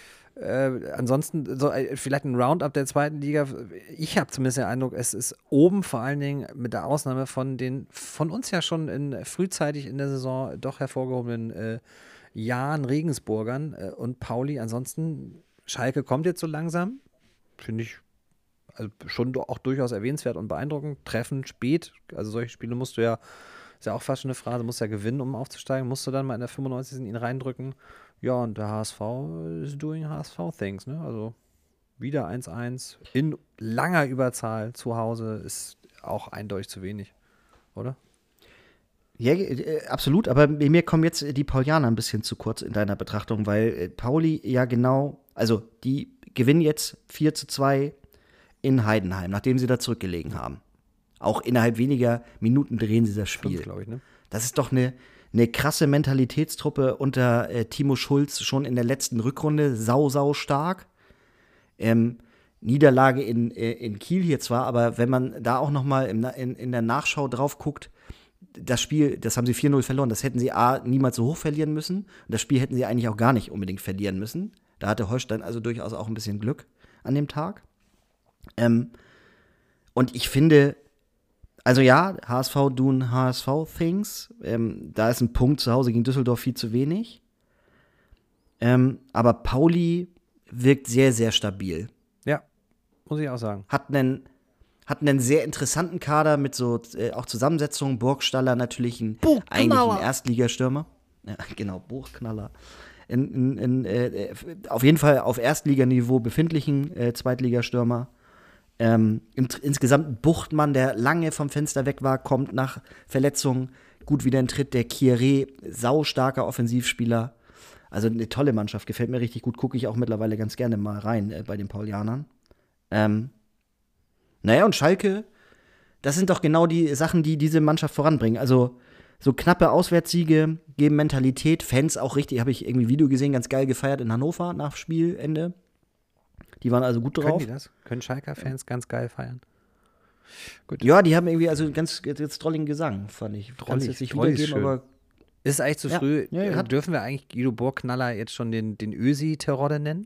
Ansonsten vielleicht ein Roundup der zweiten Liga. Ich habe zumindest den Eindruck, es ist oben vor allen Dingen mit der Ausnahme von den von uns ja schon frühzeitig in der Saison doch hervorgehobenen Jan Regensburgern und Pauli. Ansonsten Schalke kommt jetzt so langsam, finde ich also schon auch durchaus erwähnenswert und beeindruckend. Treffen spät, also solche Spiele musst du ja, ist ja auch fast schon eine Phrase, musst ja gewinnen, um aufzusteigen, musst du dann mal in der 95. ihn reindrücken. Ja, und der HSV ist doing HSV-Things, ne? Also wieder 1-1 in langer Überzahl zu Hause ist auch eindeutig zu wenig, oder? Ja, absolut, aber mir kommen jetzt die Paulianer ein bisschen zu kurz in deiner Betrachtung, weil Pauli ja genau, also die gewinnen jetzt 4-2 in Heidenheim, nachdem sie da zurückgelegen haben. Auch innerhalb weniger Minuten drehen sie das Spiel. 5, glaube ich, ne? Das ist doch eine krasse Mentalitätstruppe unter Timo Schulz schon in der letzten Rückrunde, sau stark. Niederlage in Kiel hier zwar, aber wenn man da auch noch mal in der Nachschau drauf guckt, das Spiel, das haben sie 4-0 verloren, das hätten sie niemals so hoch verlieren müssen und das Spiel hätten sie eigentlich auch gar nicht unbedingt verlieren müssen. Da hatte Holstein also durchaus auch ein bisschen Glück an dem Tag. Und ich finde, also ja, HSV doing HSV-Things. Da ist ein Punkt zu Hause gegen Düsseldorf viel zu wenig. Aber Pauli wirkt sehr, sehr stabil. Ja, muss ich auch sagen. Hat einen sehr interessanten Kader mit so auch Zusammensetzungen. Burgstaller natürlich eigentlich ein Erstligastürmer. Ja, genau, Burgknaller. Auf jeden Fall auf Erstliganiveau befindlichen Zweitligastürmer. Insgesamt Buchtmann, der lange vom Fenster weg war, kommt nach Verletzungen gut wieder in Tritt. Der Kieré, saustarker Offensivspieler. Also eine tolle Mannschaft, gefällt mir richtig gut. Gucke ich auch mittlerweile ganz gerne mal rein bei den Paulianern. Naja, und Schalke, das sind doch genau die Sachen, die diese Mannschaft voranbringen. Also so knappe Auswärtssiege geben Mentalität. Fans auch richtig, habe ich irgendwie ein Video gesehen, ganz geil gefeiert in Hannover nach Spielende. Die waren also gut drauf. Können die das? Können Schalker-Fans ganz geil feiern? Gut. Ja, die haben irgendwie also ganz drolligen Gesang, fand ich. Drollig, jetzt nicht drollig wiedergeben, aber ist es eigentlich zu früh? Ja, dürfen wir eigentlich Guido Burgknaller jetzt schon den Ösi-Terodde nennen?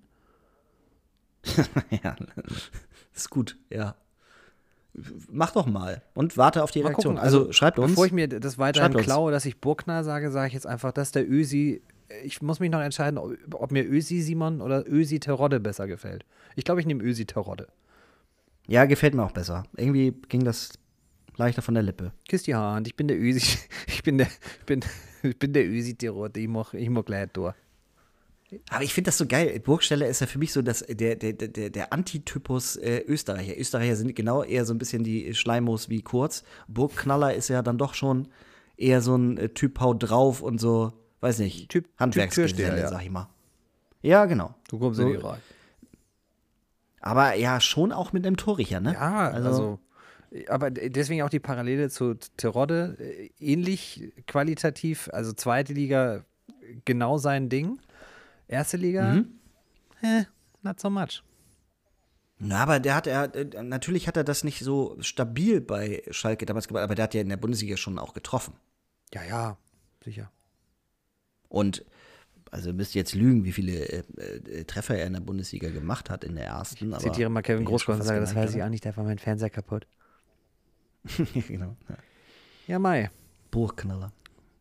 Ja, ist gut, ja. Mach doch mal und warte auf die Reaktion. Also schreibt uns. Bevor ich mir das weiterhin klaue, dass ich Burgknaller sage, sage ich jetzt einfach, dass der Ösi. Ich muss mich noch entscheiden, ob mir Ösi Simon oder Ösi Terodde besser gefällt. Ich glaube, ich nehme Ösi Terodde. Ja, gefällt mir auch besser. Irgendwie ging das leichter von der Lippe. Küss die Hand, ich bin der Ösi. Ich bin der Ösi Terodde. Ich mach gleich durch. Aber ich finde das so geil. Burgstaller ist ja für mich so der Antitypus Österreicher. Österreicher sind genau eher so ein bisschen die Schleimos wie Kurz. Burgknaller ist ja dann doch schon eher so ein Typ haut drauf und so, weiß nicht, Handwerksgeselle, ja. Sag ich mal. Ja, genau. Du kommst so, in die Reihe. Aber ja, schon auch mit einem Torricher, ne? Ja, also aber deswegen auch die Parallele zu Terodde, ähnlich qualitativ, also zweite Liga genau sein Ding. Erste Liga, not so much. Na, aber natürlich hat er das nicht so stabil bei Schalke damals gemacht, aber der hat ja in der Bundesliga schon auch getroffen. Ja, sicher. Und, also müsst ihr jetzt lügen, wie viele Treffer er in der Bundesliga gemacht hat in der ersten. Ich zitiere mal Kevin Großkreuz und sage, das weiß ich auch nicht, da war mein Fernseher kaputt. Genau. Ja, Mai. Burgknaller.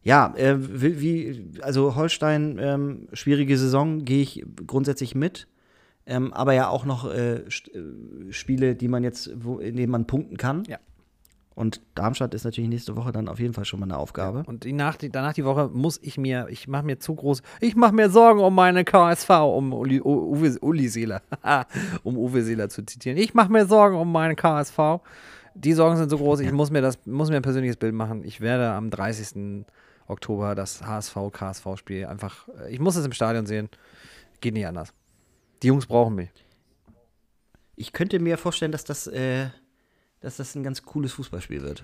Ja, also Holstein, schwierige Saison, gehe ich grundsätzlich mit. Aber ja auch noch Spiele, die man jetzt, in denen man punkten kann. Ja. Und Darmstadt ist natürlich nächste Woche dann auf jeden Fall schon mal eine Aufgabe. Und danach die Woche ich mache mir Sorgen um meine KSV, um Uli Seeler, um Uwe Seeler zu zitieren. Ich mache mir Sorgen um meinen KSV. Die Sorgen sind so groß, ich muss mir ein persönliches Bild machen. Ich werde am 30. Oktober das HSV-KSV-Spiel ich muss es im Stadion sehen. Geht nicht anders. Die Jungs brauchen mich. Ich könnte mir vorstellen, dass das ein ganz cooles Fußballspiel wird.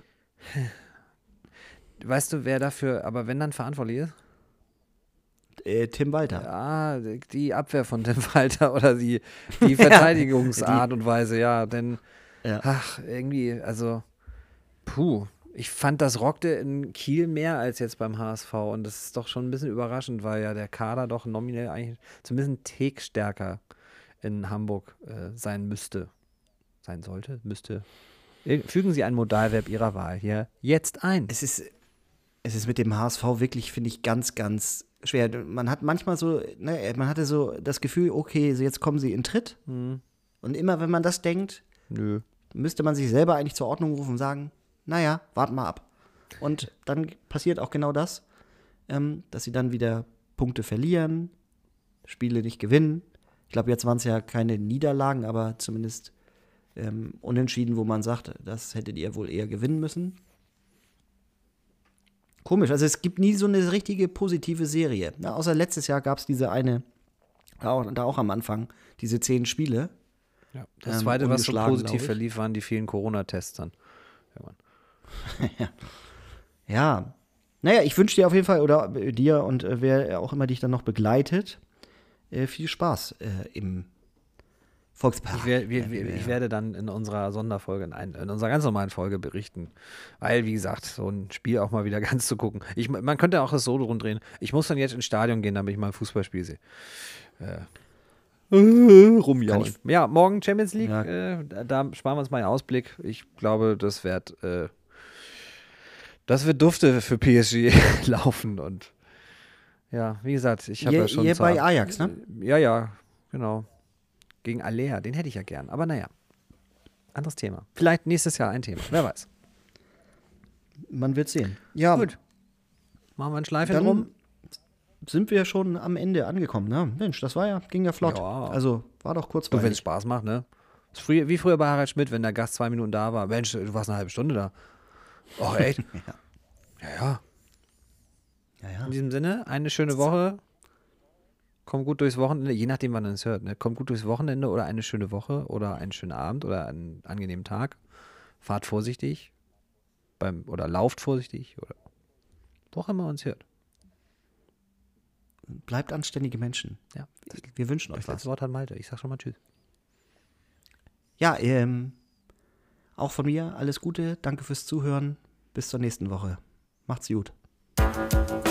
Weißt du, wer dafür, aber wenn dann verantwortlich ist? Tim Walter. Ja, die Abwehr von Tim Walter oder die Verteidigungsart und Weise, ja, denn, irgendwie, also, ich fand, das rockte in Kiel mehr als jetzt beim HSV und das ist doch schon ein bisschen überraschend, weil ja der Kader doch nominell eigentlich zumindest ein Tick stärker in Hamburg sein sollte. Fügen Sie ein Modalverb Ihrer Wahl hier jetzt ein. Es ist mit dem HSV wirklich, finde ich, ganz, ganz schwer. Man hat manchmal so, man hatte so das Gefühl, okay, so jetzt kommen sie in Tritt. Und immer, wenn man das denkt, müsste man sich selber eigentlich zur Ordnung rufen und sagen, naja, warten mal ab. Und dann passiert auch genau das, dass sie dann wieder Punkte verlieren, Spiele nicht gewinnen. Ich glaube, jetzt waren es ja keine Niederlagen, aber zumindest Unentschieden, wo man sagt, das hättet ihr wohl eher gewinnen müssen. Komisch, also es gibt nie so eine richtige positive Serie. Na, außer letztes Jahr gab es diese eine, da auch am Anfang, diese 10 Spiele. Ja, das zweite, was so positiv verlief, waren die vielen Corona-Tests dann. Ja. Naja, ich wünsche dir auf jeden Fall, oder dir und wer auch immer dich dann noch begleitet, viel Spaß im Volkspark. Ich werde dann in unserer Sonderfolge, in unserer ganz normalen Folge berichten. Weil, wie gesagt, so ein Spiel auch mal wieder ganz zu gucken. Man könnte auch das so rumdrehen. Ich muss dann jetzt ins Stadion gehen, damit ich mal ein Fußballspiel sehe. Rumjaulen. Ja, morgen Champions League. Ja. Da sparen wir uns mal einen Ausblick. Ich glaube, das wird dufte für PSG laufen. Und ja, wie gesagt, ich habe ja schon. Ihr bei Ajax, ne? Ja, genau. Gegen Alea, den hätte ich ja gern. Aber naja, anderes Thema. Vielleicht nächstes Jahr ein Thema, wer weiß. Man wird sehen. Ja. Gut. Machen wir ein Schleifchen rum. Sind wir schon am Ende angekommen, ne? Mensch, ging ja flott. Ja. Also, war doch kurz. Und wenn es Spaß macht, ne? Ist wie früher bei Harald Schmidt, wenn der Gast 2 Minuten da war. Mensch, du warst eine halbe Stunde da. Oh, echt? Ja. In diesem Sinne, eine schöne Woche. Kommt gut durchs Wochenende, je nachdem, wann ihr es hört. Ne? Kommt gut durchs Wochenende oder eine schöne Woche oder einen schönen Abend oder einen angenehmen Tag. Fahrt vorsichtig oder lauft vorsichtig oder wo auch immer ihr uns hört. Bleibt anständige Menschen. Ja. Wir wünschen euch was. Das Wort hat Malte. Ich sag schon mal Tschüss. Ja, auch von mir alles Gute. Danke fürs Zuhören. Bis zur nächsten Woche. Macht's gut.